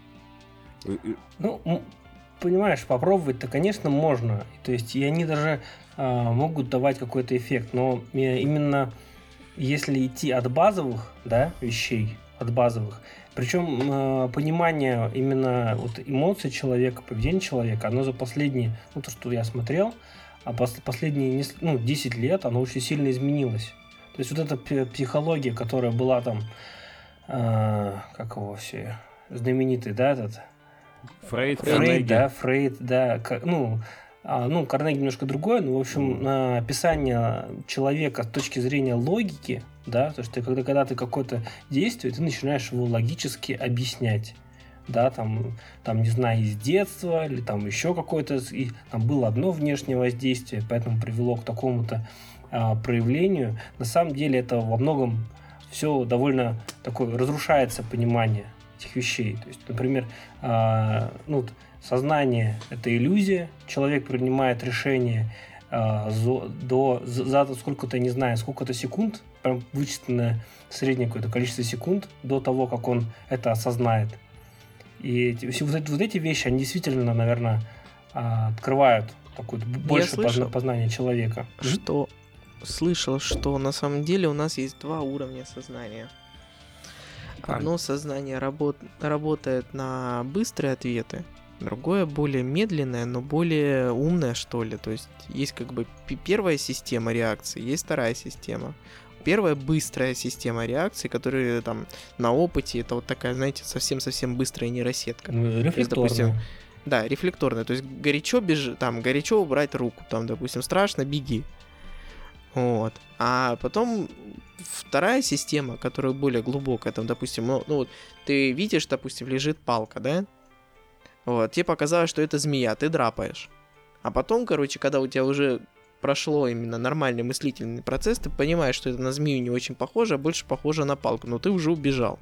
Понимаешь, попробовать-то, конечно, можно. То есть, и они даже могут давать какой-то эффект, но именно если идти от базовых, да, вещей, от базовых, причем понимание именно вот эмоций человека, поведения человека, оно за последние, ну, то, что я смотрел, последние 10 лет оно очень сильно изменилось. То есть вот эта психология, которая была там, как его все, знаменитый, да, этот... Фрейд, да. Карнеги немножко другое, но, в общем, описание человека с точки зрения логики, да, то есть когда ты какое-то действие, ты начинаешь его логически объяснять, да, там, не знаю, из детства, или там еще какое-то, и там было одно внешнее воздействие, поэтому привело к такому-то проявлению. На самом деле это во многом все довольно такое, разрушается понимание этих вещей. То есть, например, сознание – это иллюзия, человек принимает решение за сколько-то, не знаю, сколько-то секунд, прям вычисленное среднее какое-то количество секунд до того, как он это осознает. И вот эти вещи, они действительно, наверное, открывают такое больше познание человека. Слышал, что на самом деле у нас есть два уровня сознания. Одно сознание работает на быстрые ответы, другое более медленное, но более умное, что ли. То есть есть как бы первая система реакции, есть вторая система. Первая быстрая система реакции, которая там на опыте, это вот такая, знаете, совсем-совсем быстрая нейросетка. Рефлекторная. Да, рефлекторная. То есть горячо убрать руку, там, допустим, страшно, беги. Вот. А потом вторая система, которая более глубокая, там, допустим, вот ты видишь, допустим, лежит палка, да? Вот, тебе показалось, что это змея, ты драпаешь. А потом, когда у тебя уже прошло именно нормальный мыслительный процесс, ты понимаешь, что это на змею не очень похоже, а больше похоже на палку, но ты уже убежал.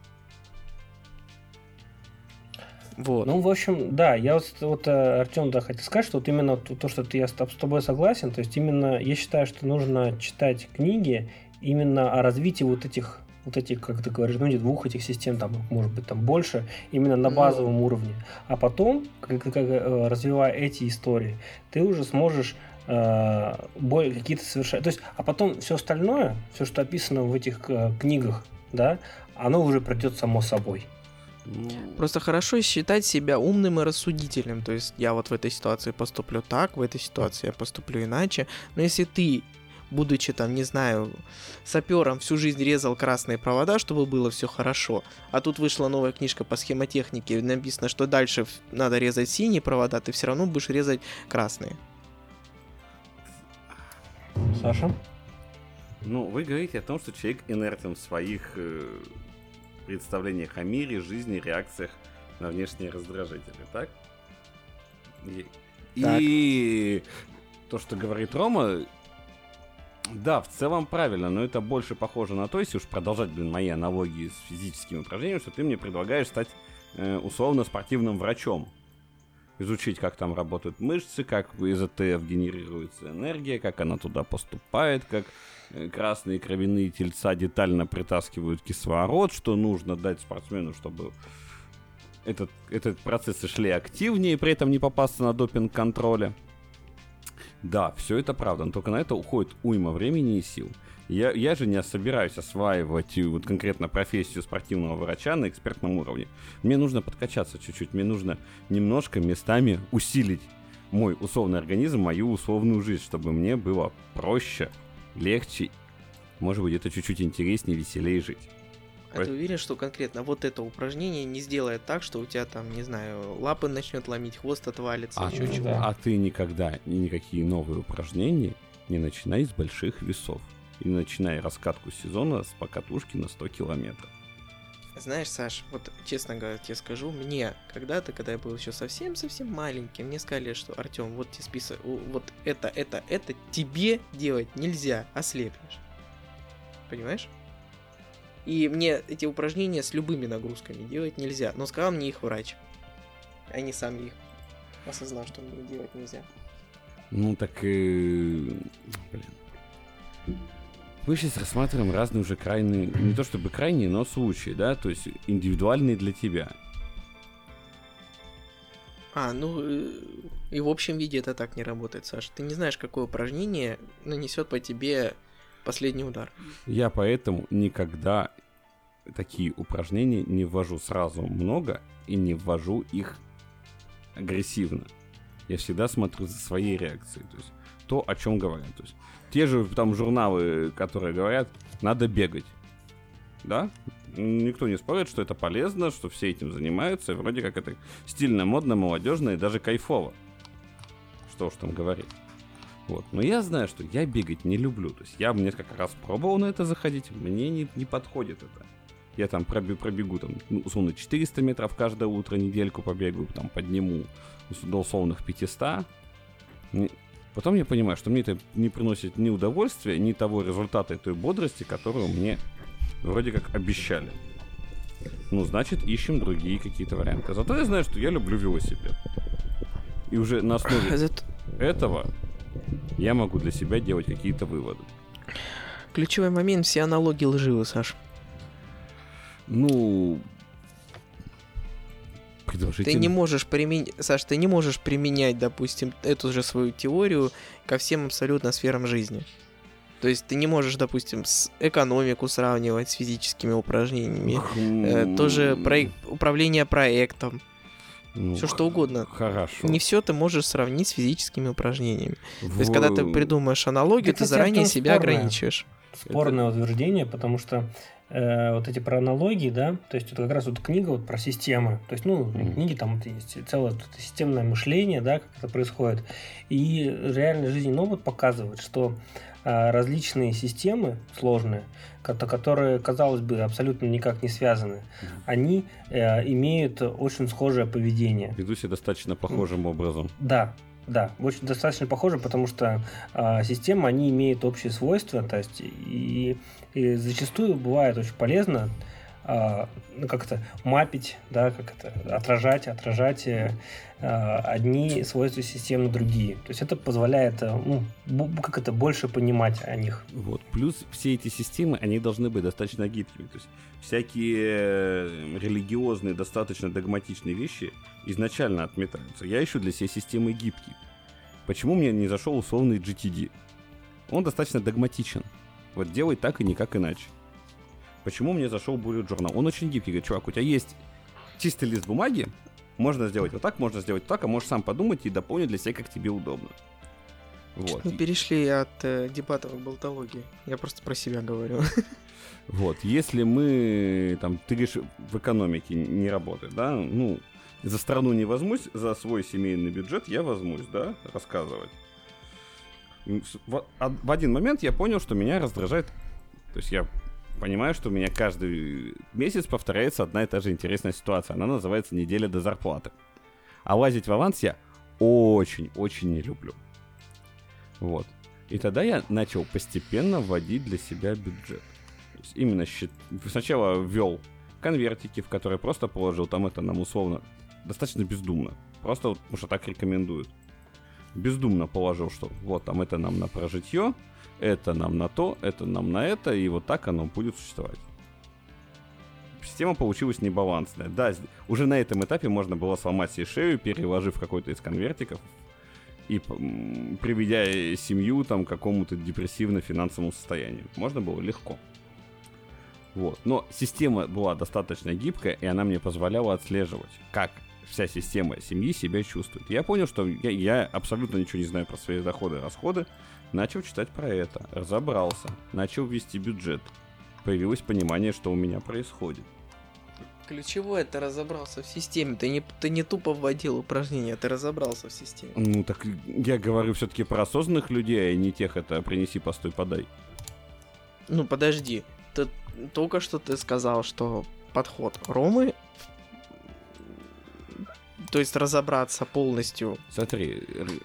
Вот. Ну, в общем, да, я вот Артём, да, хотел сказать, что вот именно то, что я с тобой согласен, то есть именно я считаю, что нужно читать книги именно о развитии вот этих, как ты говоришь, двух этих систем, там, может быть, там больше, именно на базовом уровне. А потом, развивая эти истории, ты уже сможешь более какие-то совершать. То есть, а потом все остальное, все, что описано в этих книгах, да, оно уже придет само собой. Просто хорошо считать себя умным и рассудительным. То есть я вот в этой ситуации поступлю так, в этой ситуации я поступлю иначе. Но если ты, будучи там, не знаю, сапером, всю жизнь резал красные провода, чтобы было все хорошо, а тут вышла новая книжка по схемотехнике, написано, что дальше надо резать синие провода, ты все равно будешь резать красные. Саша? Ну, вы говорите о том, что человек инертен в своих представлениях о мире, жизни, реакциях на внешние раздражители, так? И то, что говорит Рома, да, в целом правильно, но это больше похоже на то, если уж продолжать, мои аналогии с физическими упражнениями, что ты мне предлагаешь стать условно спортивным врачом. Изучить, как там работают мышцы, как из АТФ генерируется энергия, как она туда поступает, как красные кровяные тельца детально притаскивают кислород, что нужно дать спортсмену, чтобы этот процессы шли активнее, при этом не попасться на допинг-контроле. Да, все это правда, но только на это уходит уйма времени и сил. Я же не собираюсь осваивать вот конкретно профессию спортивного врача на экспертном уровне. Мне нужно подкачаться чуть-чуть, мне нужно немножко местами усилить мой условный организм, мою условную жизнь, чтобы мне было проще, легче, может быть, это чуть-чуть интереснее, веселее жить. А ты уверен, что конкретно вот это упражнение не сделает так, что у тебя там, не знаю, лапы начнет ломить, хвост отвалится, еще чего? А ты никогда никакие новые упражнения не начинай с больших весов. И начинай раскатку сезона с покатушки на 100 километров. Знаешь, Саш, вот честно говоря, тебе скажу, мне когда-то, когда я был еще совсем-совсем маленький, мне сказали, что Артём, вот тебе список, вот это тебе делать нельзя, ослепнешь. Понимаешь? И мне эти упражнения с любыми нагрузками делать нельзя. Но сказал мне их врач. А не сам их осознал, что мне делать нельзя. Ну так, блин. Мы сейчас рассматриваем разные уже крайние, не то чтобы крайние, но случаи, да, то есть индивидуальные для тебя. И в общем виде это так не работает, Саш. Ты не знаешь, какое упражнение нанесет по тебе последний удар. Я поэтому никогда такие упражнения не ввожу сразу много и не ввожу их агрессивно. Я всегда смотрю за своей реакцией. То есть то, о чем говорят. То есть те же там журналы, которые говорят, надо бегать. Да? Никто не спорит, что это полезно, что все этим занимаются. И вроде как это стильно, модно, молодежно и даже кайфово. Что уж там говорить. Вот. Но я знаю, что я бегать не люблю. То есть я несколько раз пробовал на это заходить, мне не подходит это. Я там пробегу там, условно 400 метров каждое утро, недельку побегаю, там подниму до условных 500. Потом я понимаю, что мне это не приносит ни удовольствия, ни того результата и той бодрости, которую мне вроде как обещали. Ну, значит, ищем другие какие-то варианты. Зато я знаю, что я люблю велосипед. И уже на основе этого я могу для себя делать какие-то выводы. Ключевой момент, все аналогии лживы, Саш. Ну... Ты не можешь применять, Саш, ты не можешь применять, допустим, эту же свою теорию ко всем абсолютно сферам жизни. То есть ты не можешь, допустим, экономику сравнивать с физическими упражнениями, тоже управление проектом, все что угодно. Хорошо. Не все ты можешь сравнить с физическими упражнениями. То есть когда ты придумаешь аналогию, ты заранее себя ограничиваешь. Спорное утверждение, потому что вот эти про аналогии, да, то есть это как раз вот книга вот про системы, то есть, ну, книги там вот есть целое тут системное мышление, да, как это происходит, и реальный жизненный опыт показывает, что различные системы сложные, которые, казалось бы, абсолютно никак не связаны, они имеют очень схожее поведение. Ведут себя достаточно похожим образом. Да, очень достаточно похоже, потому что системы, они имеют общие свойства, то есть и зачастую бывает очень полезно мапить, да, отражать одни свойства систем на другие. То есть это позволяет больше понимать о них. Вот. Плюс все эти системы, они должны быть достаточно гибкими. То есть всякие религиозные, достаточно догматичные вещи изначально отметаются. Я ищу для себя системы гибкие. Почему мне не зашел условный GTD? Он достаточно догматичен. Вот делай так и никак иначе. Почему мне зашел Bullet Journal? Он очень гибкий. Говорит, чувак, у тебя есть чистый лист бумаги, можно сделать вот так, можно сделать так, а можешь сам подумать и дополнить для себя, как тебе удобно. Вот. Мы перешли от дебатов к болтологии. Я просто про себя говорю. Вот, если мы, там, ты говоришь, в экономике не работает, да, ну, за страну не возьмусь, за свой семейный бюджет я возьмусь, да, рассказывать. В один момент я понял, что меня раздражает, то есть я понимаю, что у меня каждый месяц повторяется одна и та же интересная ситуация. Она называется «Неделя до зарплаты». А лазить в аванс я очень-очень не люблю. Вот. И тогда я начал постепенно вводить для себя бюджет. То есть именно сначала ввел конвертики, в которые просто положил, там это нам условно достаточно бездумно. Просто вот, потому что так рекомендуют. Бездумно положил, что вот там это нам на прожитье, это нам на то, это нам на это, и вот так оно будет существовать. Система получилась небалансная. Да, уже на этом этапе можно было сломать себе шею, переложив какой-то из конвертиков и приведя семью там, к какому-то депрессивно-финансовому состоянию. Можно было легко. Вот. Но система была достаточно гибкая, и она мне позволяла отслеживать, как вся система семьи себя чувствует. Я понял, что я абсолютно ничего не знаю про свои доходы и расходы. Начал читать про это, разобрался, начал вести бюджет. Появилось понимание, что у меня происходит. Ключевое, ты разобрался в системе. Ты не тупо вводил упражнения, ты разобрался в системе. Ну так я говорю все-таки про осознанных людей, а не тех это принеси, постой, подай. Ну подожди, только что ты сказал, что подход Ромы, то есть разобраться полностью. Смотри,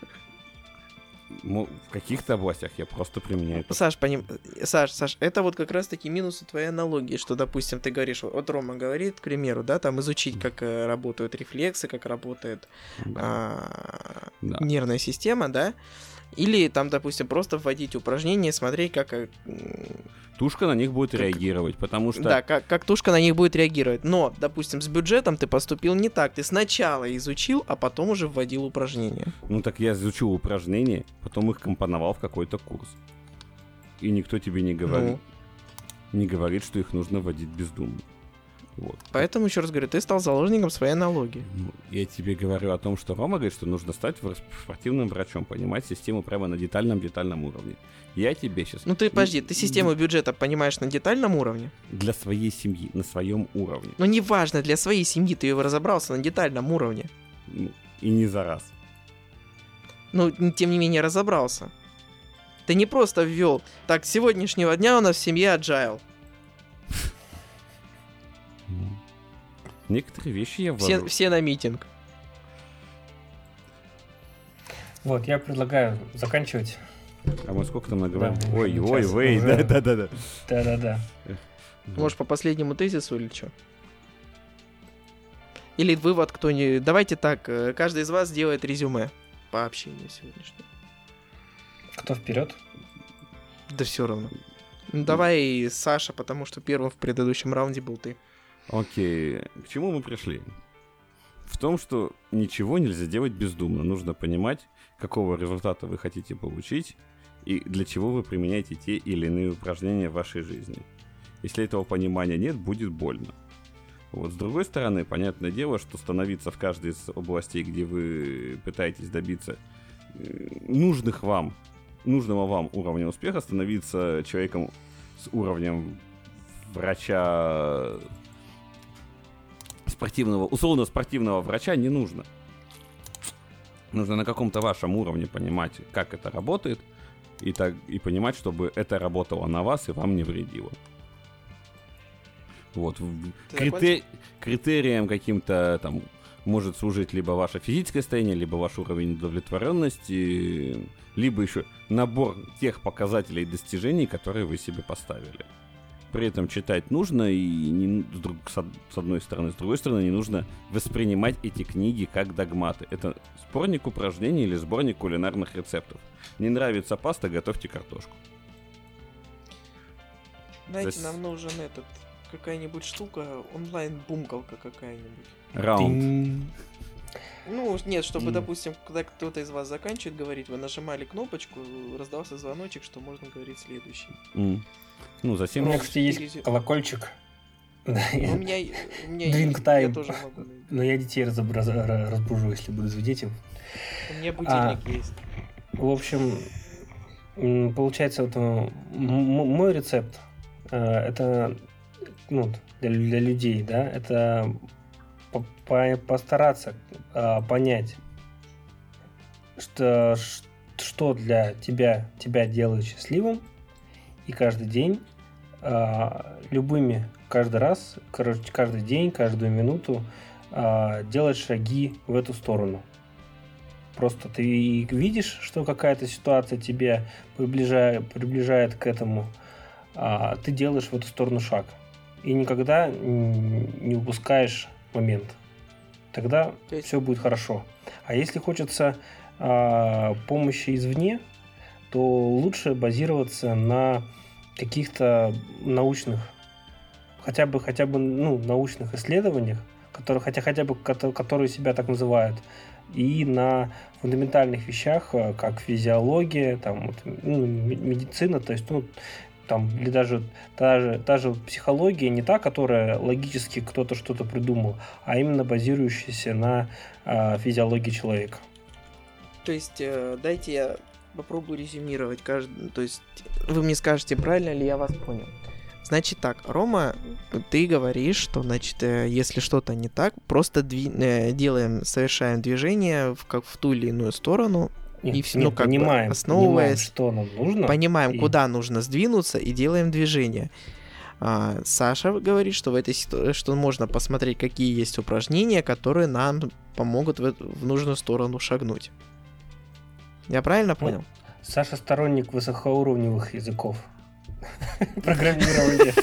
в каких-то областях я просто применяю... Саш, это вот как раз-таки минусы твоей аналогии, что, допустим, ты говоришь, вот Рома говорит, к примеру, да, там изучить, как работают рефлексы, как работает нервная система, да, или там, допустим, просто вводить упражнения, смотреть, как... Тушка на них будет реагировать, потому что... Да, как тушка на них будет реагировать. Но, допустим, с бюджетом ты поступил не так. Ты сначала изучил, а потом уже вводил упражнения. Ну так я изучил упражнения, потом их компоновал в какой-то курс. и никто тебе не говорит, что их нужно вводить бездумно. Вот. Поэтому, еще раз говорю, ты стал заложником своей аналогии. Я тебе говорю о том, что Рома говорит, что нужно стать спортивным врачом, понимать систему прямо на детальном уровне. Я тебе сейчас... Ну ты, подожди, ты систему бюджета понимаешь на детальном уровне? Для своей семьи, на своем уровне. Ну неважно, для своей семьи ты разобрался на детальном уровне. И не за раз. Ну, тем не менее, разобрался. Ты не просто ввел, так, с сегодняшнего дня у нас в семье agile. Некоторые вещи я ввожу. Все на митинг. Вот, я предлагаю заканчивать. А мы сколько там наговорили? Да, ой, да. Да. Может, по последнему тезису или что? Или вывод кто-нибудь... Давайте так, каждый из вас делает резюме по общению сегодняшнему. Кто вперед? Да все равно. Ну, давай, Саша, потому что первым в предыдущем раунде был ты. Окей, к чему мы пришли? В том, что ничего нельзя делать бездумно. Нужно понимать, какого результата вы хотите получить и для чего вы применяете те или иные упражнения в вашей жизни. Если этого понимания нет, будет больно. Вот, с другой стороны, понятное дело, что становиться в каждой из областей, где вы пытаетесь добиться нужного вам уровня успеха, становиться человеком с уровнем врача, условно-спортивного врача не нужно. Нужно на каком-то вашем уровне понимать, как это работает, и понимать, чтобы это работало на вас и вам не вредило. Вот. Критерием каким-то там может служить либо ваше физическое состояние, либо ваш уровень удовлетворенности, либо еще набор тех показателей и достижений, которые вы себе поставили. При этом читать нужно, и с одной стороны, с другой стороны, не нужно воспринимать эти книги как догматы. Это сборник упражнений или сборник кулинарных рецептов. Не нравится паста, готовьте картошку. Знаете, нам нужен какая-нибудь штука, онлайн-бумкалка какая-нибудь. Раунд. Ну, нет, чтобы, допустим, когда кто-то из вас заканчивает говорить, вы нажимали кнопочку, раздался звоночек, что можно говорить следующий. Ну, затем... У меня, кстати, есть колокольчик. У меня Drink я time. тоже могу. Но я детей разбужу, если буду звонить им. У меня будильник есть. В общем, получается, вот мой рецепт, это для людей, да, это постараться понять, что для тебя делает счастливым, и каждый день каждый раз, каждый день, каждую минуту делать шаги в эту сторону. Просто ты видишь, что какая-то ситуация тебя приближает к этому, ты делаешь в эту сторону шаг. И никогда не упускаешь момент. Тогда все будет хорошо. А если хочется помощи извне, то лучше базироваться на каких-то научных, хотя бы научных исследованиях, которые себя так называют, и на фундаментальных вещах, как физиология, медицина, то есть или даже психология, не та, которая логически кто-то что-то придумал, а именно базирующаяся на физиологии человека. То есть, дайте я попробую резюмировать. То есть, вы мне скажете, правильно ли я вас понял. Значит так, Рома, ты говоришь, что, значит, если что-то не так, просто совершаем движение в ту или иную сторону. Понимаем, что нам нужно. Понимаем, куда нужно сдвинуться, и делаем движение. Саша говорит, что в этой ситуации, что можно посмотреть, какие есть упражнения, которые нам помогут в нужную сторону шагнуть. Я правильно понял? Саша сторонник высокоуровневых языков. Программирование.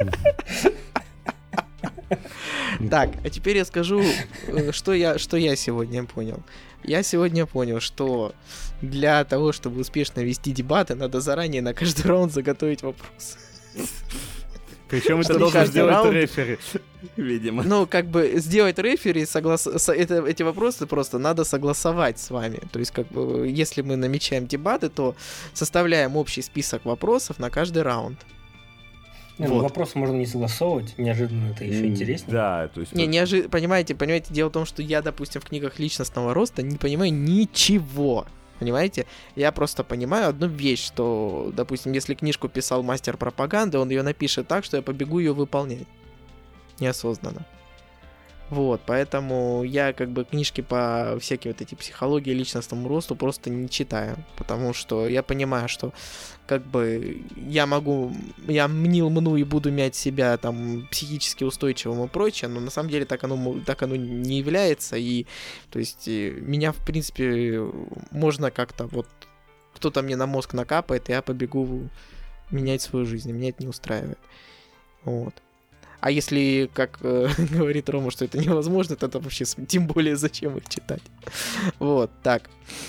Так, а теперь я скажу, что я сегодня понял. Я сегодня понял, что для того, чтобы успешно вести дебаты, надо заранее на каждый раунд заготовить вопрос. Причем это должен сделать рефери. Видимо. Ну, как бы сделать рефери, эти вопросы просто надо согласовать с вами. То есть, как бы, если мы намечаем дебаты, то составляем общий список вопросов на каждый раунд. Вот. Вопросы можно не согласовывать, неожиданно это еще интереснее. Да, то есть... Понимаете, дело в том, что я, допустим, в книгах личностного роста не понимаю ничего. Понимаете? Я просто понимаю одну вещь, что, допустим, если книжку писал мастер пропаганды, он ее напишет так, что я побегу ее выполнять. Неосознанно. Вот, поэтому я как бы книжки по всякой вот этой психологии, личностному росту просто не читаю, потому что я понимаю, что как бы я мнил и буду мять себя там психически устойчивым и прочее, но на самом деле так оно не является, и то есть меня в принципе можно как-то вот кто-то мне на мозг накапает, и я побегу менять свою жизнь, и меня это не устраивает. Вот. А если, как говорит Рома, что это невозможно, то это вообще тем более зачем их читать. Вот, так.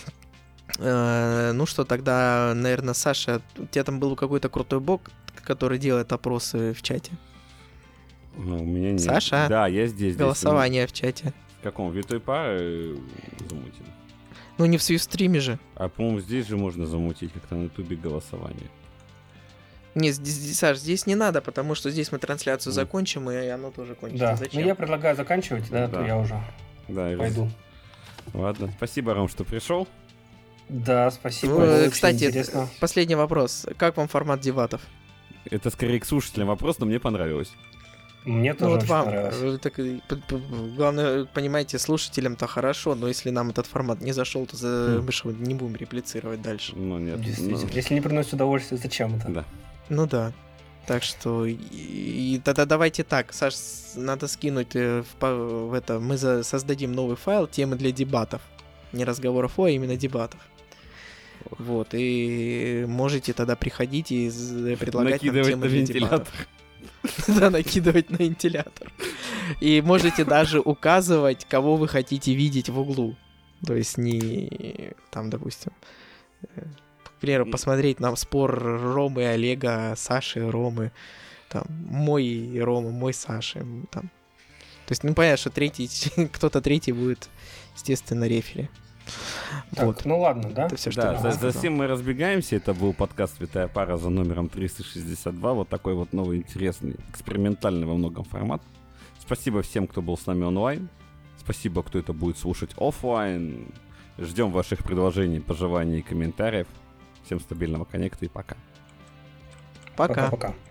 Ну что, тогда, наверное, Саша, у тебя там был какой-то крутой бот, который делает опросы в чате? Ну, у меня нет. Саша? Да, я здесь. Голосование в чате. В каком? Витой пары замутим? Ну, не в Сьюстриме же. А, по-моему, здесь же можно замутить как-то на ютубе голосование. Не, Саш, здесь не надо, потому что здесь мы трансляцию закончим, и оно тоже кончится. Да, зачем? ну я предлагаю заканчивать, да, то я уже пойду. Ладно, спасибо, Ром, что пришел. Да, спасибо. Кстати, последний вопрос. Как вам формат дебатов? Это скорее к слушателям вопрос, но мне понравилось. Мне тоже очень понравилось. Так, главное, понимаете, слушателям-то хорошо, но если нам этот формат не зашел, то мы же не будем реплицировать дальше. Ну нет. Действительно. Если не приносит удовольствие, зачем это? Да. Ну да. Так что тогда давайте так, Саш, надо скинуть в это. Мы создадим новый файл темы для дебатов. Не разговоров, а именно дебатов. Вот, и можете тогда приходить и предлагать нам темы для дебатов. Да, накидывать на вентилятор. И можете даже указывать, кого вы хотите видеть в углу. То есть не там, допустим, к примеру, посмотреть на спор Ромы, Олега, Саши, Ромы, там, мой Рома, мой Саши, там. То есть, ну, понятно, что кто-то третий будет, естественно, рефери. Так, вот. Ну ладно, да? Это все, что да, затем мы разбегаемся. Это был подкаст «Витая пара» за номером 362. Вот такой вот новый, интересный, экспериментальный во многом формат. Спасибо всем, кто был с нами онлайн. Спасибо, кто это будет слушать офлайн. Ждем ваших предложений, пожеланий и комментариев. Всем стабильного коннекта и пока. Пока. Пока-пока.